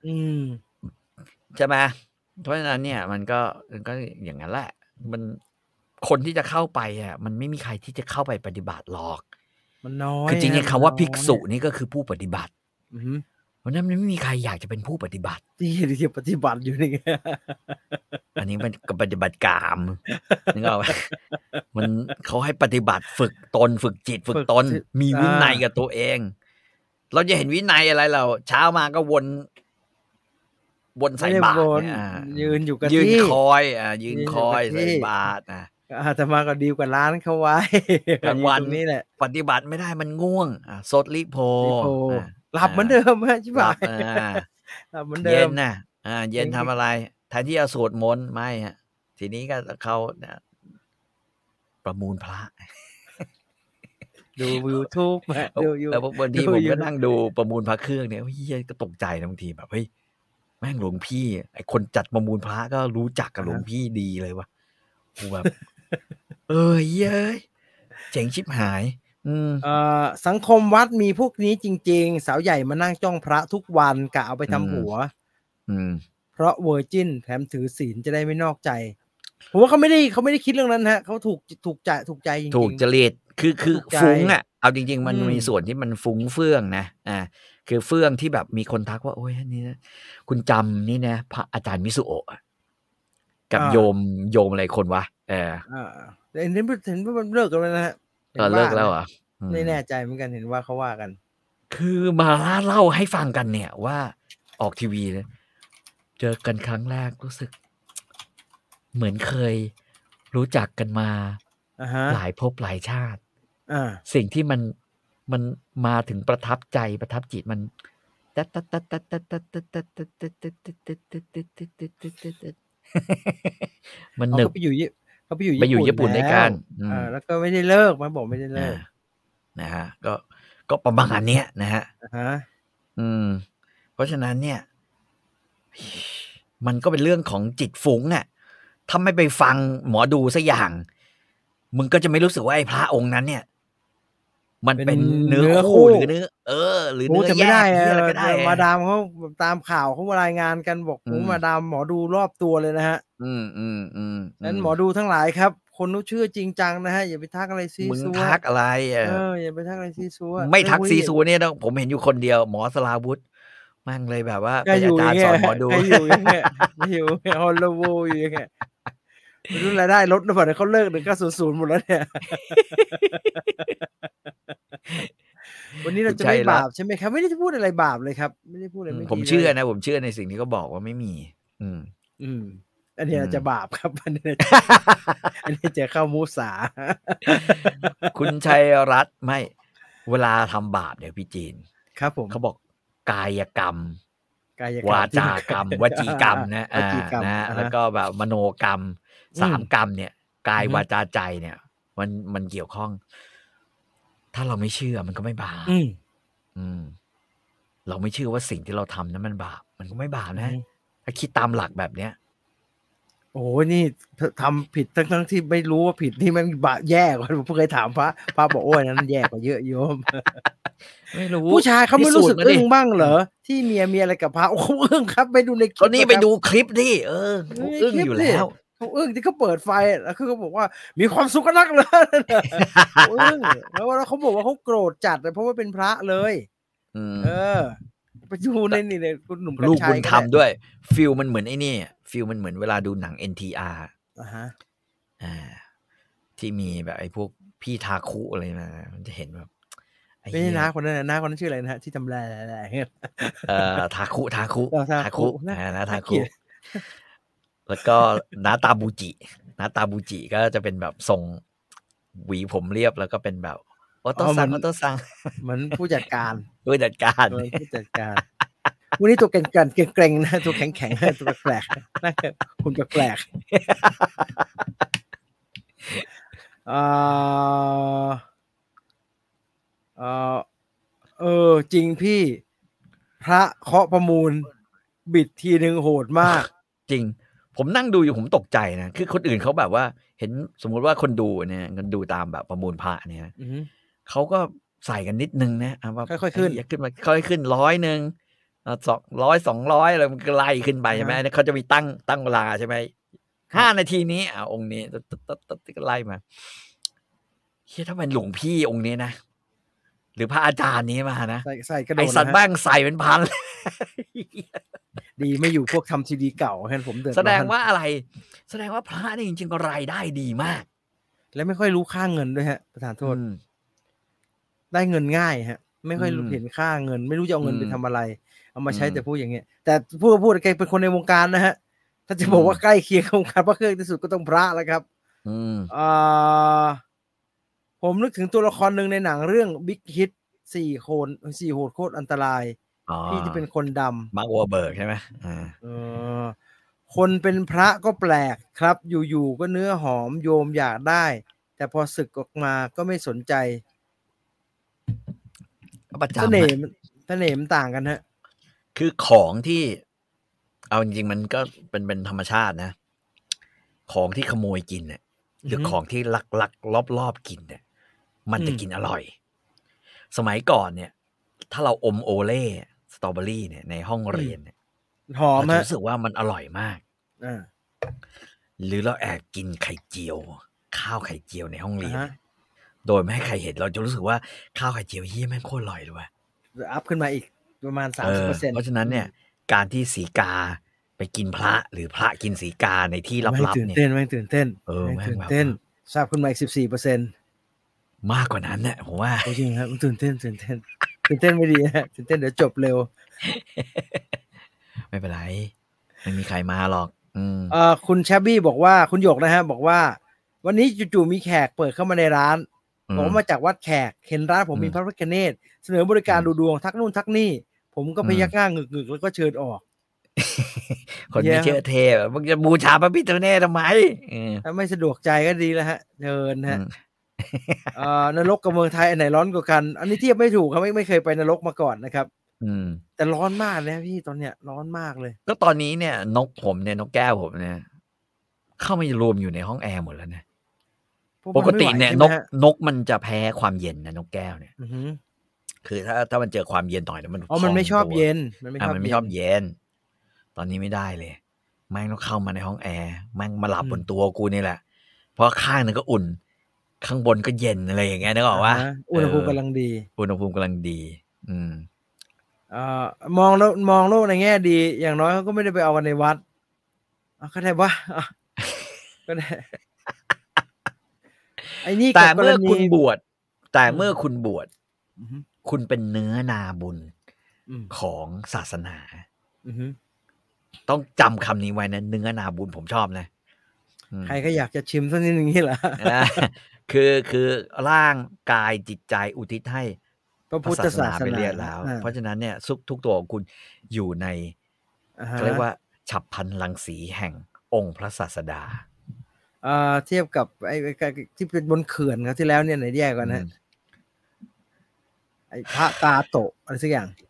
ใช่ไหมเพราะฉะนั้นเนี่ยมันก็อย่างนั้นแหละมันคนที่จะเข้าไปมันไม่มีใครที่จะเข้าไปปฏิบัติหรอกมันน้อยคือจริงๆคำว่าภิกษุนี่ก็คือผู้ปฏิบัติเพราะนั้นมันไม่มีใครอยากจะเป็นผู้ปฏิบัติที่ปฏิบัติอยู่นี่อันนี้มันปฏิบัติกามนึกออกไหมมันเขาให้ปฏิบัติฝึกตนฝึกจิตฝึกตนมีวินัยกับตัวเองเราจะเห็นวินัยอะไรเราเช้ามาก็วนใส่บาตรยืนอยู่กับที่ยืนคอยใส่บาตรแต่มาก็ดีกว่าร้านเขาไว้กลางวันนี้แหละปฏิบัติไม่ได้มันง่วงสดลิโพหลับเหมือนเดิมใช่ไหมหลับเหมือนเดิมเย็นนะเย็นทำอะไรแทนที่จะสวดมนต์ไม่ฮะทีนี้ก็เขาประมูลพระดู YouTube แล้วบางทีผมก็นั่งดูประมูลพระเครื่องเนี่ยเฮ้ยก็ตกใจบางทีแบบเฮ้ยแม่งหลวงพี่ไอคนจัดประมูลพระก็รู้จักกับหลวงพี่ดีเลยวะกูแบบเย้ยเจ๋งชิบหายสังคมวัดมีพวกนี้จริงๆสาวใหญ่มานั่งจ้องพระทุกวันกะเอาไปทำหัวเพราะเวอร์จินแถมถือศีลจะได้ไม่นอกใจผมว่าเขาไม่ได้คิดเรื่องนั้นฮะเขาถูกใจจริงๆถูกจริตคือฟุ้งเอาจริงๆมันมีส่วนที่มันฟุ้งเฟื่องนะคือเฟื่องที่แบบมีคนทักว่าโอ้ยนี่นะคุณจำนี่นะพระอาจารย์มิสุโอะกับโยมอะไรคนวะเห็นว่ามันเลิกกันแล้วนะฮะเลิกแล้วเหรอไม่แน่ใจเหมือนกันเห็นว่าเขาว่ากันคือมาเล่าให้ฟังกันเนี่ยว่าออกทีวีเลยเจอกันครั้งแรกรู้สึกเหมือนเคยรู้จักกันมาหลายภพหลายชาติสิ่งที่มันมาถึงประทับใจประทับจิตมันมันหนึบเขาไปอยู่ญี่ปุ่นด้วยกันแล้วก็ไม่ได้เลิกมาบอกไม่ได้เลิกนะฮะก็ประมาณนี้นะฮะเพราะฉะนั้นเนี่ยมันก็เป็นเรื่องของจิตฟุ้งอ่ะถ้าไม่ไปฟังหมอดูสักอย่างมึงก็จะไม่รู้สึกว่าไอ้พระองค์นั้นเนี่ยมันเป็นเนื้อคู่หรือเนื้อหรือเนื้อแยกอะไรก็ได้มาดามเขาตามข่าวเขารายงานกันบอกมาดามหมอดูรอบตัวเลยนะฮะนั้นหมอดูทั้งหลายครับคนนู้นเชื่อจริงจังนะฮะอย่าไปทักอะไรซีซัวมึงทักอะไรอย่าไปทักอะไรซีซัวไม่ทักซีซัวเนี่ยผมเห็นอยู่คนเดียวหมอสลาวุธมั่งเลยแบบว่าเป็นอาจารย์สอนหมอดูอยู่อย่างเงี้ยอยู่ฮอลลีวูดอยู่อย่างเงี้ยไม่รู้รายได้ลดหรือเปล่าเขาเลิก1900หมดแล้วเนี่ยวันนี้เราจะไม่บาปใช่ไหมครับไม่ได้พูดอะไรบาปเลยครับไม่ได้พูดอะไรไม่ดีผมเชื่อนะผมเชื่อในสิ่งที่เขาบอกว่าไม่มีอันนี้จะบาปครับอันนี้จะเข้ามุสาคุณชัยรัตน์ไม่เวลาทำบาปเนี่ยพี่จีนครับผมเขาบอกกายกรรมวาจากรรมวจีกรรมนะแล้วก็แบบมโนกรรม3กรรมเนี่ยกายวาจาใจเนี่ยมันเกี่ยวข้องถ้าเราไม่เชื่อมันก็ไม่บาปเราไม่เชื่อว่าสิ่งที่เราทำนั้นมันบาปมันก็ไม่บาปนะถ้าคิดตามหลักแบบเนี้ยโอ้นี่ทำผิดทั้งที่ไม่รู้ว่าผิดนี่มันบาปแย่กว่าผมเคยถามพระบอกโอ้ยนั้นแย่กว่าเยอะโยมไม่รู้ผู้ชายเขาไม่รู้สึกอึ้งบ้างเหรอที่เมียมีอะไรกับพระโอ้อึ้งครับไปดูในคลิปนี่ไปดูคลิปดิอึ้งอยู่แล้วเขาอึ้งที่เขาเปิดไฟแล้วคือเขาบอกว่ามีความสุขกันนักเลยอึ้งแล้วเขาบอกว่าเขาโกรธจัดเลยเพราะว่าเป็นพระเลยไปดูในนี่เลยคุณหนุ่มกัญชัยลูกบุญธรรมด้วยฟิลมันเหมือนไอ้นี่ฟิลมันเหมือนเวลาดูหนัง NTR ที่มีแบบไอ้พวกพี่ทาคุอะไรมามันจะเห็นแบบไม่ใช่น้าคนนั้นชื่ออะไรนะฮะที่ทำอะไรทาคุนะทาคุแล้วก็น้าตาบูจิก็จะเป็นแบบทรงหวีผมเรียบแล้วก็เป็นแบบโอโตซังเหมือนผู้จัดการวันนี้ตัวเก่งนะตัวแข็งตัวแปลกนะคุณแปลกจริงพี่พระเคาะประมูลบิดทีนึงโหดมากจริงผมนั่งดูอยู่ผมตกใจนะคือคนอื่นเขาแบบว่าเห็นสมมุติว่าคนดูเนี่ยกันดูตามแบบประมูลพระเนี่ยเขาก็ใส่กันนิดนึงนะว่าค่อยๆขึ้นมาค่อยๆขึ้น100 200 200อะไรมันก็ไล่ขึ้นไปใช่ไหมเขาจะมีตั้งเวลาใช่ไหม5 นาทีนี้องค์นี้ก็ไล่มาถ้าเป็นหลวงพี่องค์นี้นะหรือพระอาจารย์นี้มานะใส่กระโดดไอสัตว์แม่งใส่เป็นพันดีไม่อยู่พวกทำซีดีเก่าแค่ผมเดือดแสดงว่าอะไรแสดงว่าพระนี่จริงๆก็รายได้ดีมากและไม่ค่อยรู้ค่าเงินด้วยฮะประธานโทษได้เงินง่ายฮะไม่ค่อยเห็นค่าเงินไม่รู้จะเอาเงินไปทำอะไรเอามาใช้แต่พูดอย่างเงี้ยแต่พูดแกเป็นคนในวงการนะฮะถ้าจะบอกว่าใกล้เคียงวงการพระเครื่องที่สุดก็ต้องพระแล้วครับผมนึกถึงตัวละครหนึ่งในหนังเรื่อง Big Hit 4 โหดโคตรอันตรายที่จะเป็นคนดำมาร์ควอร์เบิร์กใช่ไหมคนเป็นพระก็แปลกครับอยู่ๆก็เนื้อหอมโยมอยากได้แต่พอศึกออกมาก็ไม่สนใจเสน่ห์มันต่างกันฮะคือของที่เอาจริงๆมันก็เป็นธรรมชาตินะของที่ขโมยกินเนี่ยหรือของที่ลักรอบกินเนี่ยมันจะกินอร่อยสมัยก่อนเนี่ยถ้าเราอมโอเล่สตรอเบอรี่เนี่ยในห้องเรียนเนี่ยหอมเรารู้สึกว่ามันอร่อยมากหรือเราแอบกินไข่เจียวข้าวไข่เจียวในห้องเรียนโดยไม่ให้ใครเห็นเราจะรู้สึกว่าข้าวไข่เจียวเฮี้ยแม่งโคตรอร่อยเลยว่ะอัพขึ้นมาอีกประมาณ 30% เพราะฉะนั้นเนี่ยการที่สีกาไปกินพระหรือพระกินสีกาในที่ลับๆเนี่ยไม่ตื่นเต้นทราบขึ้นมาอีก 14% มากกว่านั้นเนี่ยผมว่าจริงครับตื่นเต้นไม่ดีฮะตื่นเต้นเดี๋ยวจบเร็วไม่เป็นไรไม่มีใครมาหรอกคุณแชบบี้บอกว่าคุณหยกนะฮะบอกว่าวันนี้จู่ๆมีแขกเปิดเข้ามาในร้านบอกว่ามาจากวัดแขกเห็นร้านผมมีพระพิฆเนศเสนอบริการดูดวงทักนู่นทักนี่ผมก็พยักหน้างึกๆแล้วก็เชิญออกคนไม่เชื่อเทพมึงจะบูชาพระพิฆเนศทำไมถ้าไม่สะดวกใจก็ดีแล้วฮะเชิญฮะนรกกับเมืองไทยอันไหนร้อนกว่ากันอันนี้เทียบไม่ถูกครับไม่เคยไปนรกมาก่อนนะครับแต่ร้อนมากเลยพี่ตอนเนี้ยร้อนมากเลยก็ตอนนี้เนี่ยนกผมเนี่ยนกแก้วผมเนี่ยเข้ามารวมอยู่ในห้องแอร์หมดแล้วนะปกติเนี่ยนกมันจะแพ้ความเย็นนะนกแก้วเนี่ยคือถ้ามันเจอความเย็นหน่อยมันไม่ชอบเย็นมันไม่ชอบเย็นตอนนี้ไม่ได้เลยแม่งต้องเข้ามาในห้องแอร์แม่งมาหลับบนตัวกูนี่แหละเพราะข้างนึงก็อุ่นข้างบนก็เย็นอะไรอย่างเงี้ยนึกออกว่าอุณหภูมิกำลังดีมองโลกในแง่ดีอย่างน้อยเขาก็ไม่ได้ไปเอากันในวัดก็ได้ว่าก็ได้ไอ้นี่แต่เมื่อคุณบวชคุณเป็นเนื้อนาบุญของศาสนาต้องจำคำนี้ไว้นะเนื้อนาบุญผมชอบนะใครก็อยากจะชิมสักนิดนึงนี่แหละคือร่างกายจิตใจอุทิศให้พระพุทธศาสนาไปเรียบแล้วเพราะฉะนั้นเนี่ยทุกตัวของคุณอยู่ในเรียกว่าฉับพลันรังสีแห่งองค์พระศาสดาเทียบกับไอ้ที่เป็นบนเขื่อนครับที่แล้วเนี่ยไหนแย่กว่านะไอ้พระกาโตะอะไรสักอย่าง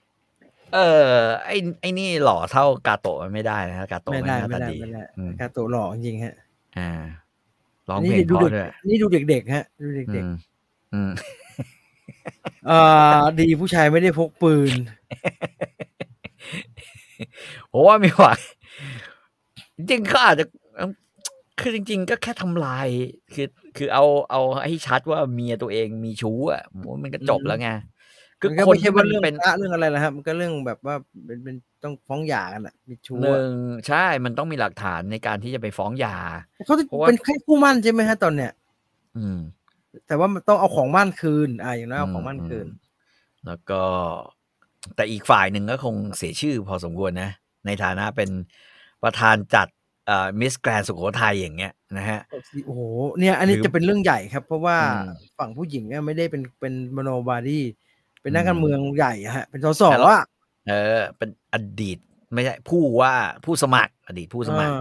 ไอ้นี่หล่อเท่ากาโตะไม่ได้นะกาโตะไม่ได้กาโตะหล่อจริงฮะร้องเพลงเพราะด้วยนี่ดูเด็กๆฮะดูเด็กดีผู้ชายไม่ได้พกปืนโอ้ว่าไม่ไหวจริงๆก็อาจจะคือจริงๆก็แค่ทำลายคือเอาให้ชัดว่าเมียตัวเองมีชู้อ่ะมันก็จบแล้วไงคือคนที่มันเป็นเรื่องอะไรล่ะครับมันก็เรื่องแบบว่าเป็นต้องฟ้องหย่ากันแหละมีชู้ใช่มันต้องมีหลักฐานในการที่จะไปฟ้องหย่าเขาเป็นแค่คู่มั่นใช่ไหมฮะตอนเนี้ยแต่ว่ามันต้องเอาของมั่นคืนอย่างนั้นเอาของมั่นคืนแล้วก็แต่อีกฝ่ายหนึ่งก็คงเสียชื่อพอสมควรนะในฐานะเป็นประธานจัดมิสแกรนด์สุโขทัยอย่างเงี้ยนะฮะโอ้โหเนี่ยอันนี้จะเป็นเรื่องใหญ่ครับเพราะว่าฝั่งผู้หญิงเนี่ยไม่ได้เป็นมโนบาดี้เป็นนักการเมืองใหญ่ฮะเป็นสสเป็นอดีตไม่ใช่ผู้สมัครอดีตผู้สมัคร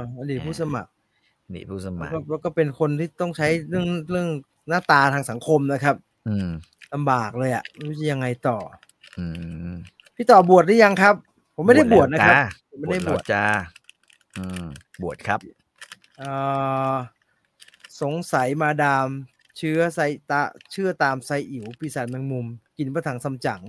แล้วก็เป็นคนที่ต้องใช้เรื่องหน้าตาทางสังคมนะครับลำบากเลยอ่ะไม่รู้จะยังไงต่อพี่ต่อบวชหรือยังครับผมไม่ได้บวชนะครับไม่ได้บวชจ้าบวชครับสงสัยมาดามเชื่อตามไซอิ๋วปีศาจแมงมุมกินพระถังซัมจั๋ง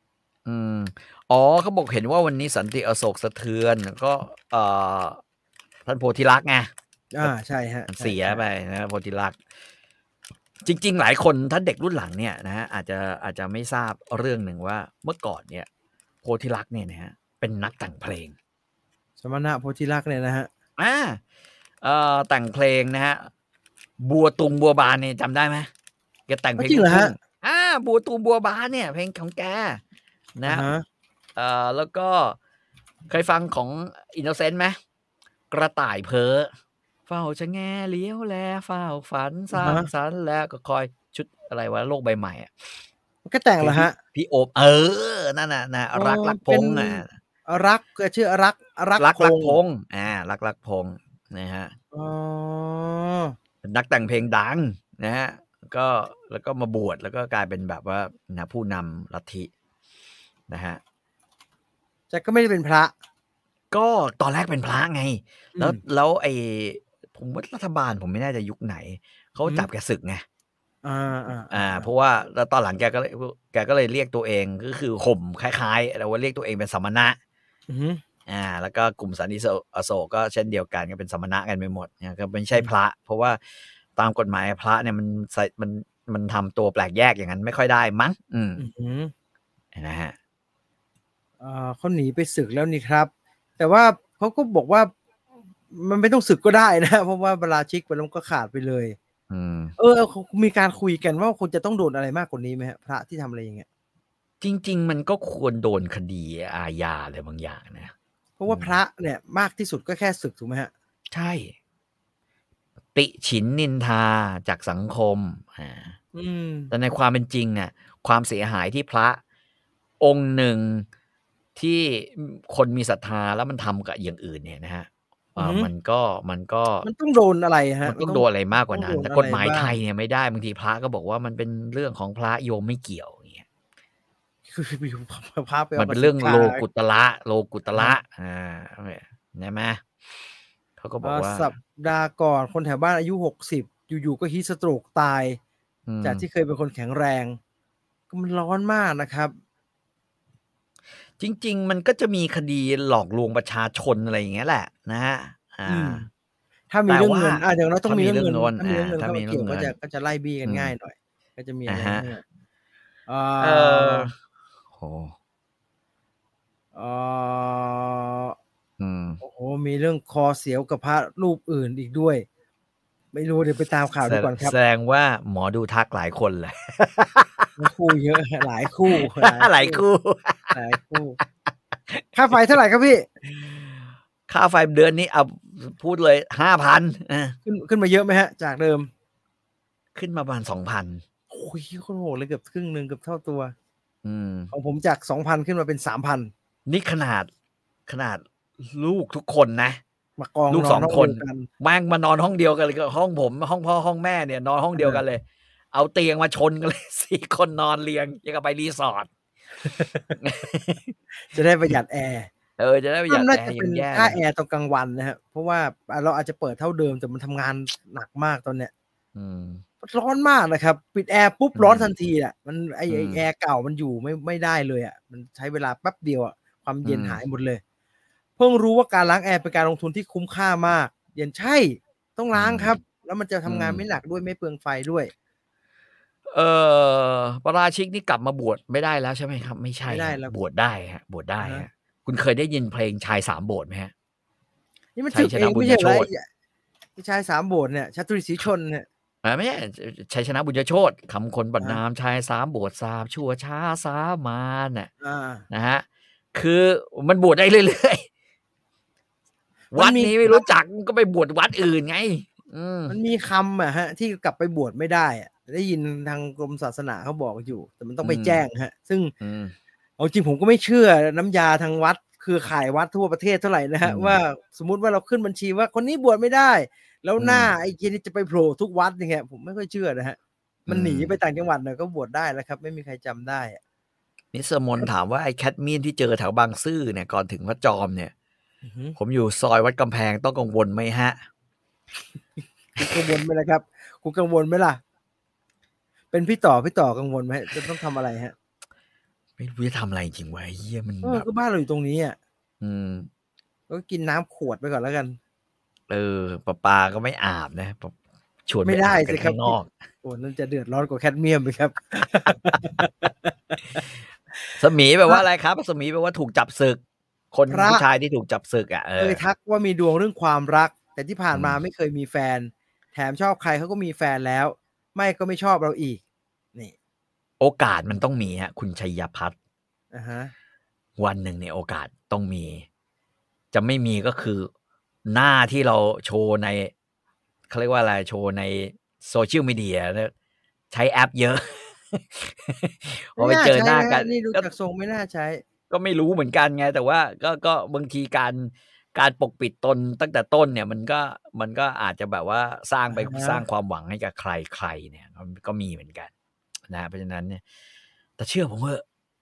เขาบอกเห็นว่าวันนี้สันติอโศกสะเทือนก็ท่านโพธิลักษณ์ไงใช่ฮะเสียไปนะโพธิลักษณ์จริงๆหลายคนท่านเด็กรุ่นหลังเนี่ยนะฮะอาจจะไม่ทราบเรื่องหนึ่งว่าเมื่อก่อนเนี่ยโพธิลักษณ์เนี่ยนะฮะเป็นนักแต่งเพลงสมณะโพธิลักษณ์เนี่ยนะฮะแต่งเพลงนะฮะบัวตุงบัวบานเนี่ยจำได้ไหมแกแต่งเพลงจริงเหรอฮะบัวตุงบัวบานเนี่ยเพลงของแกนะแล้วก็เคยฟังของอินโนเซนต์ไหมกระต่ายเพ้อเฝ้าจะแงเลี้ยวแลเฝ้าฝันสร้างสรรค์แล้วก็คอยชุดอะไรวะโลกใบใหม่ก็แต่งเหรอฮะพี่โอบนั่นน่ะนะรักพงษ์รักก็ชื่อรักพงษ์รักพงษ์นะฮะเป็นนักแต่งเพลงดังนะฮะแล้วก็มาบวชแล้วก็กลายเป็นแบบว่าผู้นำลัทธินะฮะแต่ก็ไม่ได้เป็นพระก็ตอนแรกเป็นพระไงแล้วผมว่ารัฐบาลผมไม่แน่ใจยุคไหนเขาจับแกศึกไงเพราะว่าแล้วตอนหลังแกก็เลยเรียกตัวเองก็คือข่มคล้ายๆแต่ว่าเรียกตัวเองเป็นสมณะแล้วก็กลุ่มสันติอโศกก็เช่นเดียวกันก็เป็นสมณะกันไปหมดเนี่ยก็ไม่ใช่พระเพราะว่าตามกฎหมายพระเนี่ยมันทำตัวแปลกแยกอย่างนั้นไม่ค่อยได้มั้งนะฮะเขาหนีไปศึกแล้วนี่ครับแต่ว่าเขาก็บอกว่ามันไม่ต้องศึกก็ได้นะเพราะว่าเวลาชิกไปแล้วก็ขาดไปเลยมีการคุยกันว่าคนจะต้องโดนอะไรมากกว่านี้ไหมฮะพระที่ทำอะไรอย่างเงี้ยจริงๆมันก็ควรโดนคดีอาญาอะไรบางอย่างนะเพราะว่าพระเนี่ยมากที่สุดก็แค่ศึกถูกไหมฮะใช่ติฉินนินทาจากสังคมแต่ในความเป็นจริงเนี่ยความเสียหายที่พระองค์หนึ่งที่คนมีศรัทธาแล้วมันทำกับอย่างอื่นเนี่ยนะฮะมันต้องโดนอะไรฮะมันต้องโดนอะไรมากกว่านั้นแต่กฎหมายไทยเนี่ยไม่ได้บางทีพระก็บอกว่ามันเป็นเรื่องของพระโยมไม่เกี่ยวอย่างเงี้ยคือพระไปมันเป็นเรื่องโลกุตระใช่ไหมเขาก็บอกว่าสัปดาห์ก่อนคนแถวบ้านอายุ60อยู่ๆก็ฮีทสโตรกตายจากที่เคยเป็นคนแข็งแรงก็มันร้อนมากนะครับจริงๆมันก็จะมีคดีหลอกลวงประชาชนอะไรอย่างเงี้ยแหละนะฮะถ้ามีเรื่องเงินอย่างน้อยต้องมีเรื่องเงินถ้ามีเรื่องเงินก็จะไล่บี้กันง่ายหน่อยก็จะมีอะไรโอ้โหมีเรื่องคอเสียวกับพระรูปอื่นอีกด้วยไม่รู้เดี๋ยวไปตามข่าวดูก่อนครับแสดงว่าหมอดูทักหลายคนเลยคู่เยอะหลายคู่หลายคู่ค่าไฟเท่าไหร่ครับพี่ค่าไฟเดือนนี้เอาพูดเลย 5,000 ขึ้นมาเยอะไหมฮะจากเดิมขึ้นมาประมาณ 2,000 โอ้ยโคตรโหดเลยเกือบครึ่งนึงเกือบเท่าตัวของผมจาก 2,000 ขึ้นมาเป็น 3,000 นี่ขนาดลูกทุกคนนะมากองลูก2 คนแม่งมานอนห้องเดียวกันเลยกับห้องผมห้องพ่อห้องแม่เนี่ยนอนห้องเดียวกันเลยเอาเตียงมาชนกันเลย4 คนนอนเรียงยังกับไปรีสอร์ทจะได้ประหยัดแอร์จะได้ประหยัดแอร์เป็นค่าแอร์ตอนกลางวันนะฮะเพราะว่าเราอาจจะเปิดเท่าเดิมแต่มันทำงานหนักมากตอนเนี้ยร้อนมากนะครับปิดแอร์ปุ๊บร้อนทันทีอ่ะมันไอแอร์เก่ามันอยู่ไม่ได้เลยอ่ะมันใช้เวลาแป๊บเดียวอ่ะความเย็นหายหมดเลยเพิ่งรู้ว่าการล้างแอร์เป็นการลงทุนที่คุ้มค่ามากเย็นใช่ต้องล้างครับแล้วมันจะทำงานไม่หนักด้วยไม่เปลืองไฟด้วยปราชิกนี่กลับมาบวชไม่ได้แล้วใช่ไหมครับไม่ใช่บวชได้ฮะบวชได้ฮะคุณเคยได้ยินเพลงชาย3 โบสถ์ไหมฮะนี่มันถึงเองไม่ใช่ไรชาย3 โบสถ์เนี่ยชัตรีศรีชนเนี่ยไม่ใช่ชัยชนะบุญโชติคำคนบรรนามชาย3 โบสถ์3ชั่วช้าสามานน่ะนะฮะคือมันบวชได้เรื่อยๆวัดนี้ไม่รู้จักก็ไปบวชวัดอื่นไงมันมีคำฮะที่กลับไปบวชไม่ได้ได้ยินทางกรมศาสนาเขาบอกอยู่แต่มันต้องไปแจ้งฮะซึ่งเอาจริงผมก็ไม่เชื่อน้ำยาทางวัดคือขายวัดทั่วประเทศเท่าไหร่นะฮะว่าสมมุติว่าเราขึ้นบัญชีว่าคนนี้บวชไม่ได้แล้วหน้าไอ้ที่จะไปโผล่ทุกวัดอย่างเงี้ยผมไม่ค่อยเชื่อนะฮะมันหนีไปต่างจังหวัดหน่อยก็บวชได้แล้วครับไม่มีใครจำได้นิสมนถามว่าไอ้แคทมีนที่เจอแถวบางซื่อเนี่ยก่อนถึงวัดจอมเนี่ยผมอยู่ซอยวัดกำแพงต้องกังวลไหมฮะกังวลไหมล่ะครับกูกังวลไหมล่ะเป็นพี่ต่อกังวลไหมจะต้องทำอะไรฮะไม่รู้จะทำอะไรจริงวะเฮียมันก็บ้านเราอยู่ตรงนี้ก็กินน้ำขวดไปก่อนแล้วกันปลาก็ไม่อาบนะชวนไม่ได้สิครับข้างนอกโอ้นั่นจะเดือดร้อนกว่าแคดเมียมไปครับสมีแปลว่าอะไรครับสมีแปลว่าถูกจับศึกคนผู้ชายที่ถูกจับศึกเคยทักว่ามีดวงเรื่องความรักแต่ที่ผ่านมาไม่เคยมีแฟนแถมชอบใครเขาก็มีแฟนแล้วไม่ก็ไม่ชอบเราอีกนี่โอกาสมันต้องมีฮะคุณชัยพัฒน์วันหนึ่งเนี่ยโอกาสต้องมีจะไม่มีก็คือหน้าที่เราโชว์ในเขาเรียกว่าอะไรโชว์ในโซเชียลมีเดียใช้แอปเยอะพอไปเจอหน้ากันนี่ดูจากทรงไม่น่าใช้ก็ไม่รู้เหมือนกันไงแต่ว่าก็บางทีการปกปิดตนตั้งแต่ต้นเนี่ยมันก็อาจจะแบบว่าสร้างความหวังให้กับใครเนี่ยก็มีเหมือนกันนะเพราะฉะนั้นเนี่ยแต่เชื่อผมว่า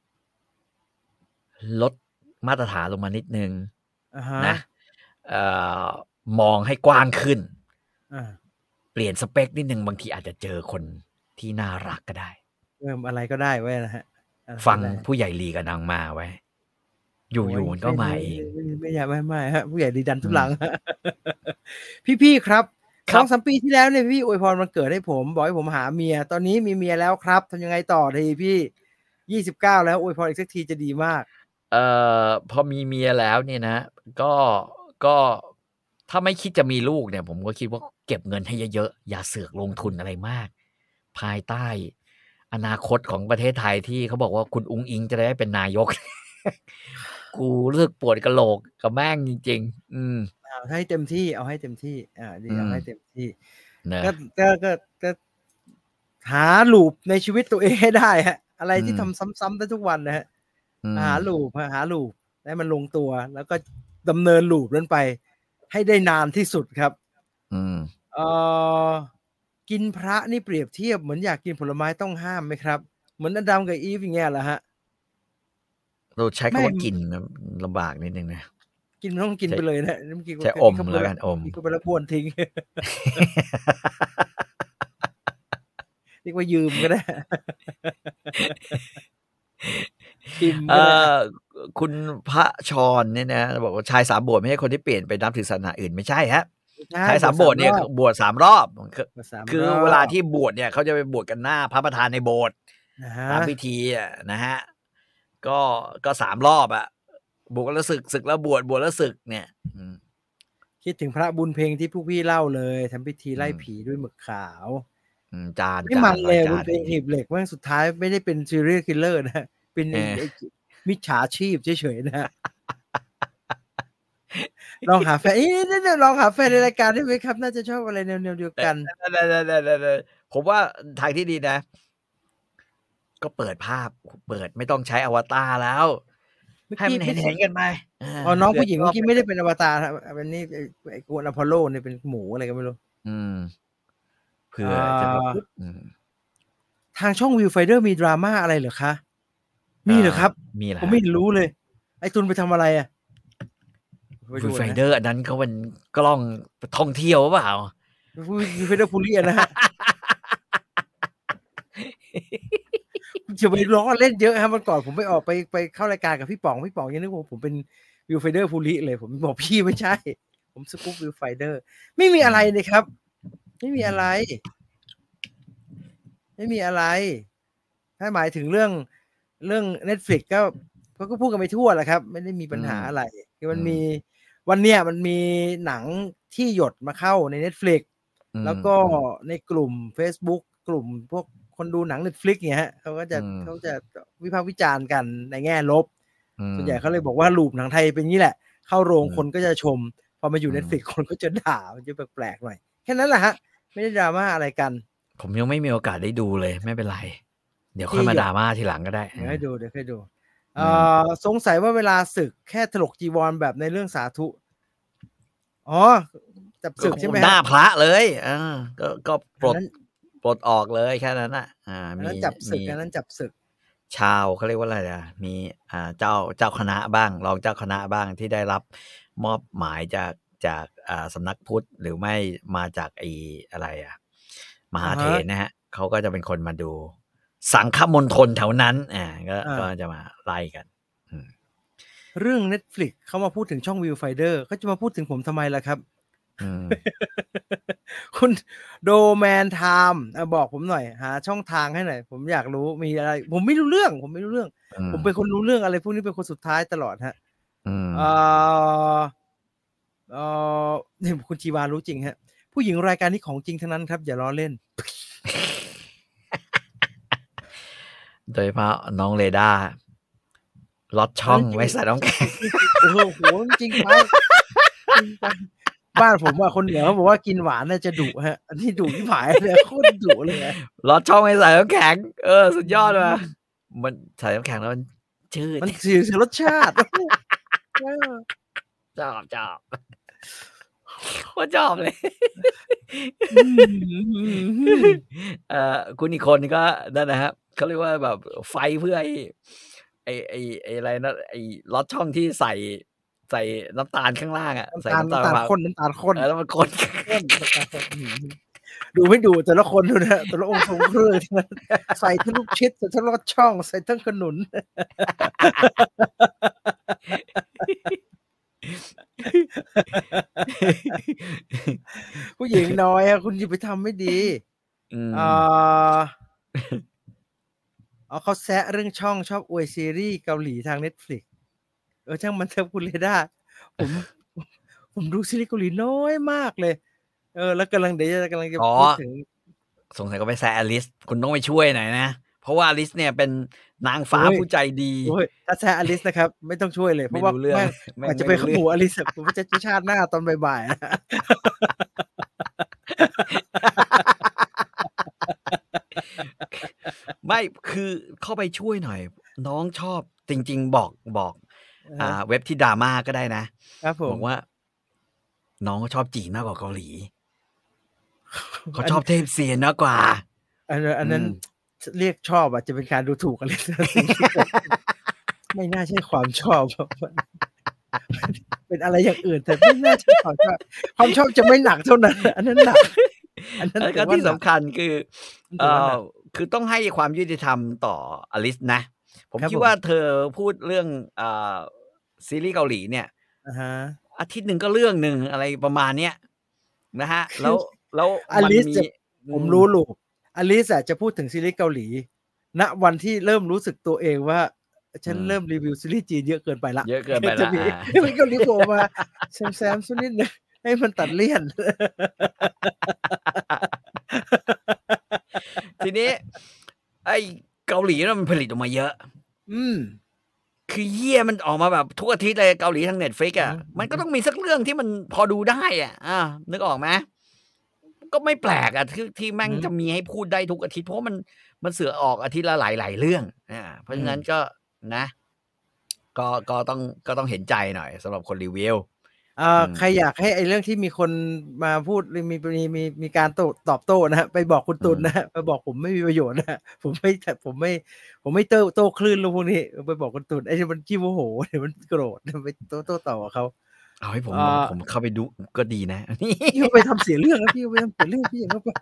ลดมาตรฐานลงมานิดนึงนะมองให้กว้างขึ้นเปลี่ยนสเปคนิดนึงบางทีอาจจะเจอคนที่น่ารักก็ได้อะไรก็ได้ไว้นะฮะฟังผู้ใหญ่ลีกับนางมาไว้อยู่มันก็มาเองไม่อยากไม่ฮะผู้ใหญ่ดีดันทุลังพี่ครับ2-3 ปีที่แล้วเนี่ยพี่อวยพรวันเกิดให้ผมบอกให้ผมหาเมียตอนนี้มีเมียแล้วครับทำยังไงต่อทีพี่29แล้วอวยพรอีกสักทีจะดีมากพอมีเมียแล้วเนี่ยนะก็ถ้าไม่คิดจะมีลูกเนี่ยผมก็คิดว่าเก็บเงินให้เยอะๆอย่าเสือกลงทุนอะไรมากภายใต้อนาคตของประเทศไทยที่เขาบอกว่าคุณอุ๊งอิ๊งจะได้เป็นนายก กูรู้สึกปวดกะโหลกกับแม่งจริงๆเอาให้เต็มที่เอาให้เต็มที่ดีเอาให้เต็มที่นะก็หาลูปในชีวิตตัวเองให้ได้ฮะอะไรที่ทำซ้ำๆได้ทุกวันนะฮะหาลูปให้มันลงตัวแล้วก็ดำเนินลูปนั้นไปให้ได้นานที่สุดครับกินพระนี่เปรียบเทียบเหมือนอยากกินผลไม้ต้องห้ามไหมครับเหมือนอดัมกับอีฟอย่างเงี้ยเหรอฮะเราใช้คำว่ากินลำบากนิดนึงนะกินต้องกินไปเลยนะใช้อมแล้วกันอมก็ไปแล้วบ้วนทิ้งเรียกว่ายืมก็ได้คุณพระชรเนี่ยนะบอกว่าชาย3 โบสถ์ไม่ใช่คนที่เปลี่ยนไปนับถือศาสนาอื่นไม่ใช่ฮะชาย3 โบสถ์เนี่ยบวช3 รอบคือเวลาที่บวชเนี่ยเขาจะไปบวชกันหน้าพระประธานในโบสถ์ตามพิธีนะฮะก็3 รอบบวชแล้วศึกแล้วบวชแล้วศึกเนี่ยคิดถึงพระบุญเพ็งที่พวกพี่เล่าเลยทำพิธีไล่ผีด้วยหมึกขาวจานไม่มันเลยบุญเพ็งหีบเหล็กว่าสุดท้ายไม่ได้เป็นซีเรียลคิลเลอร์นะเป็นมิจฉาชีพเฉยๆนะลองหาแฟนลองหาแฟนในรายการได้ไหมครับน่าจะชอบอะไรแนวเดียวกันผมว่าทางที่ดีนะก็เปิดภาพไม่ต้องใช้อวตารแล้วให้มันเห็นกันไปน้องผู้หญิงเมื่อกี้ไม่ได้เป็นอวตารครับเป็นนี่ไอ้กวนอพอลโลเนี่ยเป็นหมูอะไรก็ไม่รู้เพื่อจะทางช่องวิวไฟเดอร์มีดราม่าอะไรเหรอคะมีเหรอครับผมไม่รู้เลยไอ้ตุนไปทำอะไรวิวไฟเดอร์อันนั้นเขาเป็นกล้องท่องเที่ยวเปล่าวิวไฟเดอร์พูลี่นะฮะจะไปล้อเล่นเยอะครับมันก่อนผมไปออกไปเข้ารายการกับพี่ป๋องยังนึกว่าผมเป็นวิวไฟเดอร์พูลี่เลยผมบอกพี่ไม่ใช่ผมสกู๊ปวิวไฟเดอร์ไม่มีอะไรเลยครับไม่มีอะไรถ้าหมายถึงเรื่อง Netflix ก็พูดกันไปทั่วแหละครับไม่ได้มีปัญหาอะไรคือมันมีวันเนี้ยมันมีหนังที่หยดมาเข้าใน Netflix แล้วก็ในกลุ่ม Facebook กลุ่มพวกคนดูหนัง Netflix เนี่ยฮะเขาจะวิพากษ์วิจารณ์กันในแง่ลบส่วนใหญ่เขาเลยบอกว่าลูปหนังไทยเป็นงี้แหละเข้าโรงคนก็จะชมพอมาอยู่ Netflix คนก็จะด่ามันจะแปลกๆหน่อยแค่นั้นแหละฮะไม่ได้ดราม่าอะไรกันผมยังไม่มีโอกาสได้ดูเลยไม่เป็นไรเดี๋ยวค่อยมาดราม่าทีหลังก็ได้เดี๋ยวให้ดูสงสัยว่าเวลาศึกแค่ถลกจีวรแบบในเรื่องสาธุจับศึกใช่ไหมหน้าพระเลยก็ปลดออกเลยแค่นั้นมีจับศึกนั้นจับศึกชาวเขาเรียกว่าอะไรมีเจ้าคณะบ้างรองเจ้าคณะบ้างที่ได้รับมอบหมายจากสำนักพุทธหรือไม่มาจากอะไรมหาเถรนะฮะเขาก็จะเป็นคนมาดูสังฆมณฑลแถวนั้นก็จะมาไล่กันเรื่อง Netflix เขามาพูดถึงช่อง Viewfinder เขาจะมาพูดถึงผมทำไมล่ะครับคุณโดแมนไทม์บอกผมหน่อยหาช่องทางให้หน่อยผมอยากรู้มีอะไรผมไม่รู้เรื่องผมเป็นคนรู้เรื่องอะไรพวกนี้เป็นคนสุดท้ายตลอดฮะเนี่ยคุณชีวารู้จริงฮะผู้หญิงรายการนี้ของจริงทั้งนั้นครับอย่าล้อเล่นโดยเฉพาะน้องเรดาร์ลอดช่องไว้ใส่น้องแข็งโอ้โหจริงไปบ้านผมว่าคนเหนือเขาบอกว่ากินหวานน่าจะดุฮะอันนี้ดุที่ผายเลยโคตรดุเลยลอดช่องไว้ใส่น้ำแข็งสุดยอดเลยมันใส่น้ำแข็งแล้วมันชื่อมันสื่อรสชาติชอบโคตรชอบเลยคุณอีกคนก็นั่นนะครับเขาเรียกว่าแบบไฟเพื่อไอ้อะไรนะไอ้ลอดช่องที่ใส่น้ำตาลข้างล่างใส่น้ำตาลข้นแล้วมันข้นดูไม่ดูแต่ละคนดูนะแต่ละองค์ทรงเครื่องใส่ทั้งลูกชิดใส่ทั้งลอดช่องใส่ทั้งขนุนผู้หญิงน้อยคุณอย่าไปทำไม่ดีเขาแซะเรื่องช่องชอบอวยซีรีส์เกาหลีทาง Netflix ช่างมันเถอะคุณเรดาผมดูซีรีส์เกาหลีน้อยมากเลยแล้วกำลังจะอ๋อพูดถึงสงสัยก็ไปแซะอลิสคุณต้องไปช่วยหน่อยนะเพราะว่าอลิสเนี่ยเป็นนางฟ้าโอ้ยผู้ใจดีโอ้ยถ้าแซะอลิสนะครับ ไม่ต้องช่วยเลยเพไม่ราะว่ารู้เรื่องแม่งแม่งอาจจะไม่ไปรู้เข้าเรื่หองมูอลิสอะผมจะชาติหน้าตอนบ่ายๆนะไม่คือเข้าไปช่วยหน่อย น้องชอบจริง ๆ บอกอะฮะเว็บที่ดราม่าก็ได้นะครับผบมอกว่า น้องก็ชอบจีนมากกว่าเกาหลี เขาอันชอบเทพเซียนมากกว่าอันนั้นอืมเรียกชอบอะจะเป็นการดูถูกอลิส นะสิ่งที่เกิดขึ้นไม่น่าใช่ความชอบ เป็นอะไรอย่างอื่น แต่ไม่น่าใช่ความชอบ ความชอบจะไม่หนักเท่านั้น อันนั้นหนัก อันนั้นแล้วถืก็อว่าที่หนัสำกคัญคือถือว่าหนักคือต้องให้ความยุติธรรมต่ออลิสนะ ผมครับคิดผมว่าเธอพูดเรื่องซีรีส์เกาหลีเนี่ยอะฮะอาทิตย์หนึ่งก็เรื่องหนึ่งอะไรประมาณเนี้ยนะครับ แล้วอมันลิสมีจะ ผมรู้ลูกอลิสอะจะพูดถึงซีรีส์เกาหลี ณ วันที่เริ่มรู้สึกตัวเองว่า ฉันเริ่มรีวิวซีรีส์จีนเยอะเกินไปแล้วเยอะเกินไปจะแล้วมี มีเกาหลีโผล่มาแซมๆสักนิดหนึ่งให้มันตัดเลี่ยนทีนี้ ไอ้เกาหลีน่ะมันผลิตออกมาเยอะอืมคือเหี้ยมันออกมาแบบทุกอาทิตย์เลยเกาหลีทาง Netflix อะอือฮึมันก็ต้องมีสักเรื่องที่มันพอดูได้อะนึกออกไหม? ก็ไม่แปลกอะที่แม่งอือฮึจะมีให้พูดได้ทุกอาทิตย์ เพราะว่ามันเสือกออกอาทิตย์ละหลาย ๆ เรื่อง เพราะฉะนั้นก็นะ ก็ต้องเห็นใจหน่อยสำหรับคนรีวิวใครอยากให้ไอ้เรื่องที่มีคนมาพูดมีการตอบโต้นะครับไปบอกคุณตุลนะครับไปบอกผมไม่มีประโยชน์นะครับผมไม่โต้คลื่นเรื่องพวกนี้ไปบอกคุณตุลไอ้ที่มันขี้โมโหเดี๋ยวมันโกรธไปโต้ตอบกับเขาเอาให้ผมเข้าไปดูก็ดีนะพี่ก็ไปทำเสียเรื่องนะพี่ก็ไปทำเสียเรื่องพี่อย่างเข้าไป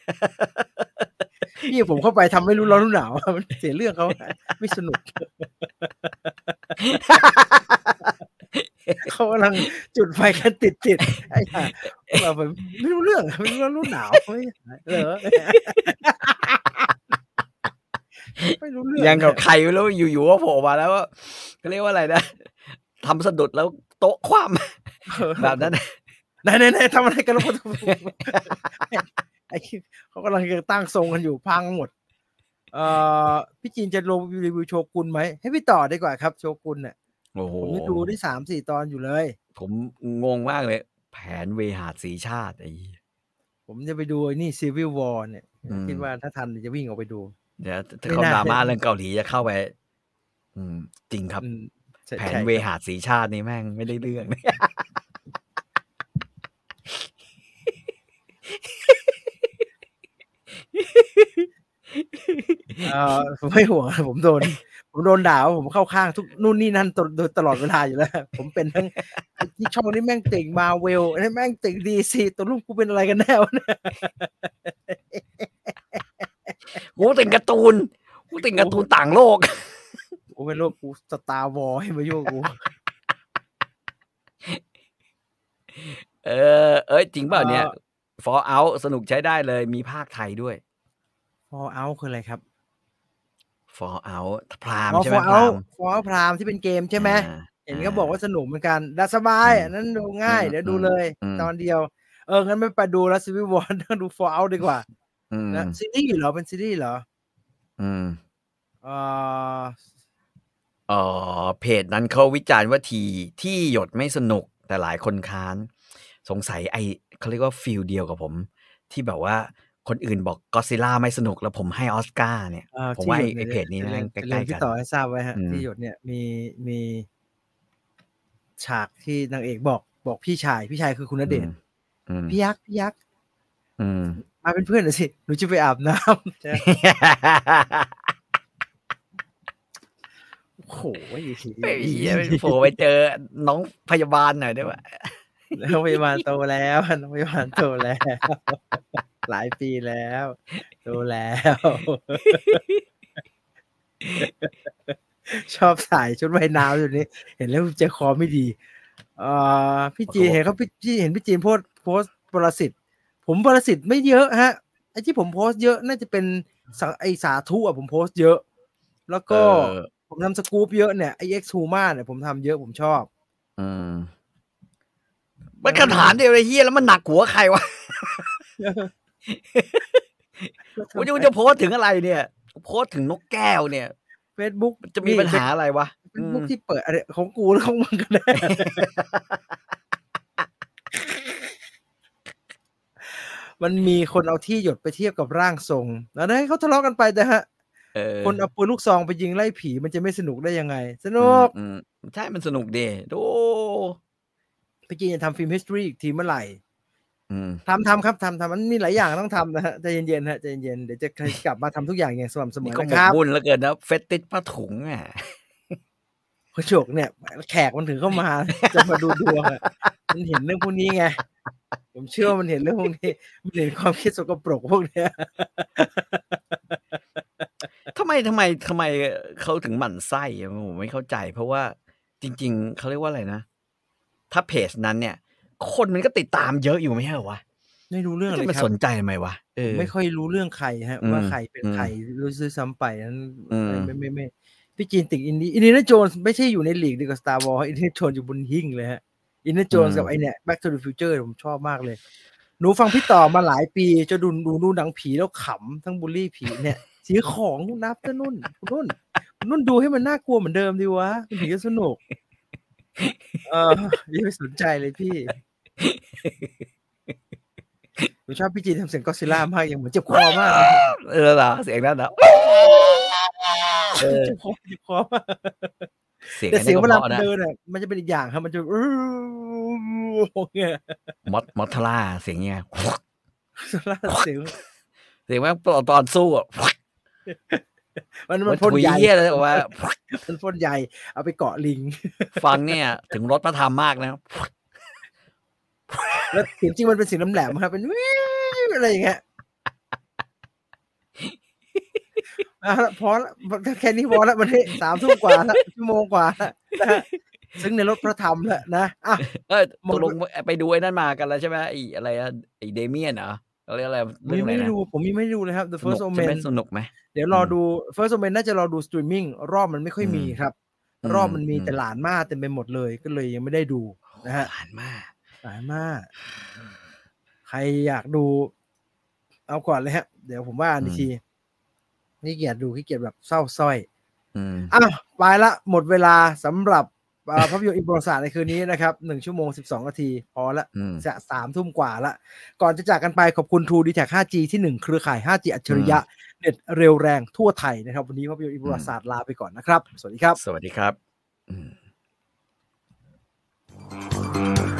พี่ผมเข้าไปทำไม่รู้ร้อนรู้หนาวมันเสียเรื่องเขาไม่สนุก เขากำลังจุดไฟกันติดไอ้ห่าเราแบบไม่รู้เรื่องไม่รู้ร้อนรู้หนาวเหรอ ไม่รู้เรื่องยังกับใครไม่รู้อยู่ๆก็โผล่มาแล้วว่าเขาเรียกว่าอะไรนะทำสะดุดแล้วโต๊ะคว่ำแบบนั้นไหนๆๆทำอะไรกันแล้วไอ้เขากำลังจะตั้งทรงกันอยู่พังหมดพี่จีนจะลงรีวิวโชกุนไหมให้พี่ต่อดีกว่าครับโชกุนเนี่ยโอ้โหผมยังดูได้ 3-4 ตอนอยู่เลยผมงงมากเลย แผนเวหาสีชาติไอ้ผมจะไปดูไอ้นี่ Civil War เนี่ยคิดว่าถ้าทันจะวิ่งออกไปดูเดี๋ยวถ้าเขาดราม่าเรื่องเกาหลีจะเข้าไปจริงครับ แผนเวหาสีชาตินี่แม่งไม่ได้เรื่องผมไม่ห่วงผมโดนด่าว่าผมเข้าข้างทุกนู่นนี่นั่นตลอดเวลาอยู่แล้วผมเป็นทั้งที่ช่องนี้แม่งติ่ง Marvel อันนี้แม่งติ่ง DC ตัวลูกกูเป็นอะไรกันแน่วะเนี่ยกูติ่งการ์ตูนต่างโลกกูเป็นโลกกู Star Wars ให้มายุ่งกูจริงเปล่าเนี่ย Fallout สนุกใช้ได้เลยมีภาคไทยด้วย Fallout คืออะไรครับ Fallout พรามใช่ไหม Fallout พรามที่เป็นเกมใช่ไหมเห็นเขาบอกว่าสนุกเหมือนกันดัสบายอันนั้นดูง่ายเดี๋ยวดูเลยตอนเดียวงั้นไม่ไปดูแล้ว Civil War ต้องดู Fallout ดีกว่านะซีรีส์เหรอเป็นซีรีส์เหรอเพจนั้นเขาวิจารณ์ว่าที่หยดไม่สนุกแต่หลายคนค้านสงสัยเขาเรียกว่าฟีลเดียวกับผมที่แบบว่าคนอื่นบอก Godzilla ไม่สนุกแล้วผมให้ออสการ์เนี่ยผมว่าไอ้เพจนี้แม่งใกล้ๆกันพี่ต่อให้ทราบไว้ฮะที่หยดเนี่ยมีฉากที่นางเอกบอกพี่ชายคือคุณณเดชน์พี่ยักษ์มาเป็นเพื่อนหน่อยสิหนูจะไปอาบน้ำโอ้โหโผล่ไปเจอน้องพยาบาลหน่อยได้ไหมน้องพยาบาลโตแล้วหลายปีแล้วโตแล้วชอบใส่ชุดว่ายน้ำอยู่นี้เห็นแล้วใจคอไม่ดีพี่จีเห็นเขาพี่เห็นพี่จีนโพสปรสิตผมปรสิตไม่เยอะฮะไอ้ที่ผมโพสเยอะน่าจะเป็นสาธุผมโพสเยอะแล้วก็ผมทำสกู๊ปเยอะเนี่ยไอ้ X2 มาเนี่ยผมทำเยอะผมชอบมันคำถามเดียวเลยเฮียแล้วมันหนักหัวใครวะคุณจะโพสถึงอะไรเนี่ยโพสถึงนกแก้วเนี่ย Facebook จะมีปัญหาอะไรวะ Facebook ที่เปิดอะไรของกูแล้วของมึงก็ได้ มันมีคนเอาที่หยดไปเทียบกับร่างทรงแล้วให้เขาทะเลาะกันไปแต่ฮะคนเอาปืนลูกซองไปยิงไล่ผีมันจะไม่สนุกได้ยังไงสนุกใช่มันสนุกดีดูพี่จีนจะทำฟิล์ม history อีกทีเมื่อไหร่ทำครับทำมันมีหลายอย่างต้องทำนะฮะใจเย็นๆฮะใจเย็นเดี๋ยวจะกลับมาทำทุกอย่างอย่างสม่ำเสมอนะครับบุญแล้วเกินนะเฟตติสผ้าถุงอ่ะกระจกเนี่ยแขกมันถึงเข้ามาจะมาดูดวงอ่ะมันเห็นเรื่องพวกนี้ไงผมเชื่อมันเห็นเรื่องพวกนี้มันเห็นความคิดสกปรกพวกเนี้ยทำไมเขาถึงหมั่นไส้ผมไม่เข้าใจเพราะว่าจริงๆเขาเรียกว่าอะไรนะถ้าเพจนั้นเนี่ยคนมันก็ติดตามเยอะอยู่ไม่ใช่เหรอวะไม่รู้เรื่องอะไรครับมันสนใจทำไมวะไม่ค่อยรู้เรื่องใครฮะว่าใครเป็นใครรู้ซื้อซ้ำไปนั้นไม่พี่จีนติดอินดี้นะโจนไม่ใช่อยู่ในลีกเดียวกับ Star Wars อินดี้โจนอยู่บนหิ้งเลยฮะอินดี้โจนกับไอเนี่ย Back to the Future ผมชอบมากเลยหนูฟังพี่ต่อมาหลายปีจะดูหนังผีแล้วขำทั้งบูลลี่ผีเนี่ยสีของนับจะนุ่นดูให้มันน่ากลัวเหมือนเดิมดีวะมันถึงจะสนุกอย่าไปสนใจเลยพี่ผมชอบพี่จีนทำเสียงก็ซิลล่ามากอย่างเหมือนเจ็บคอมากเหรอเสียงนั้นเหรอเจ็บคอแต่เสียงเวลาเดินอ่ะมันจะเป็นอีกอย่างครับมันจะมอทล่าเสียงเงี้ยเสียงว่าตอนสู้อ่ะมันพ่นใหญ่เลยว่ามันพ่นใหญ่เอาไปเกาะลิงฟังเนี่ยถึงรถพระธรรมมากนะแล้วเสียงจริงมันเป็นเสียงแหลมครับเป็นอะไรอย่างเงี้ยพอแค่นี้พอแล้วมัน3 ทุ่มกว่าแล้วชั่วโมงกว่าแล้วซึ่งในรถพระธรรมแล้วนะตกลงไปดูไอ้นั่นมากันแล้วใช่ไหมไอ้อะไรไอ้เดเมียนเหรออะไรไม่ได้ดูผมยังไม่ดูเลยครับ The First Omen สนุกไหมเดี๋ยวรอดู First Omen น่าจะรอดูสตรีมมิ่งรอบมันไม่ค่อยมีครับรอบมันมีแต่หลานมากเต็มไปหมดเลยก็เลยยังไม่ได้ดูนะฮะหลานมากใครอยากดูเอาก่อนเลยฮะเดี๋ยวผมว่าอันทีขี้เกียจดูขี้เกียจแบบเศร้าส้อยไปละหมดเวลาสำหรับภาพยนตร์อินโทรศาสตร์ในคืนนี้นะครับ1 ชั่วโมง 12 นาทีพอละจะ3 ทุ่มกว่าละก่อนจะจากกันไปขอบคุณ True D Tag 5G ที่1เครือข่าย 5G อัจฉริยะเน็ตเร็วแรงทั่วไทยนะครับวันนี้ภาพยนตร์อินโทรศาสตร์ลาไปก่อนนะครับสวัสดีครับสวัสดีครับ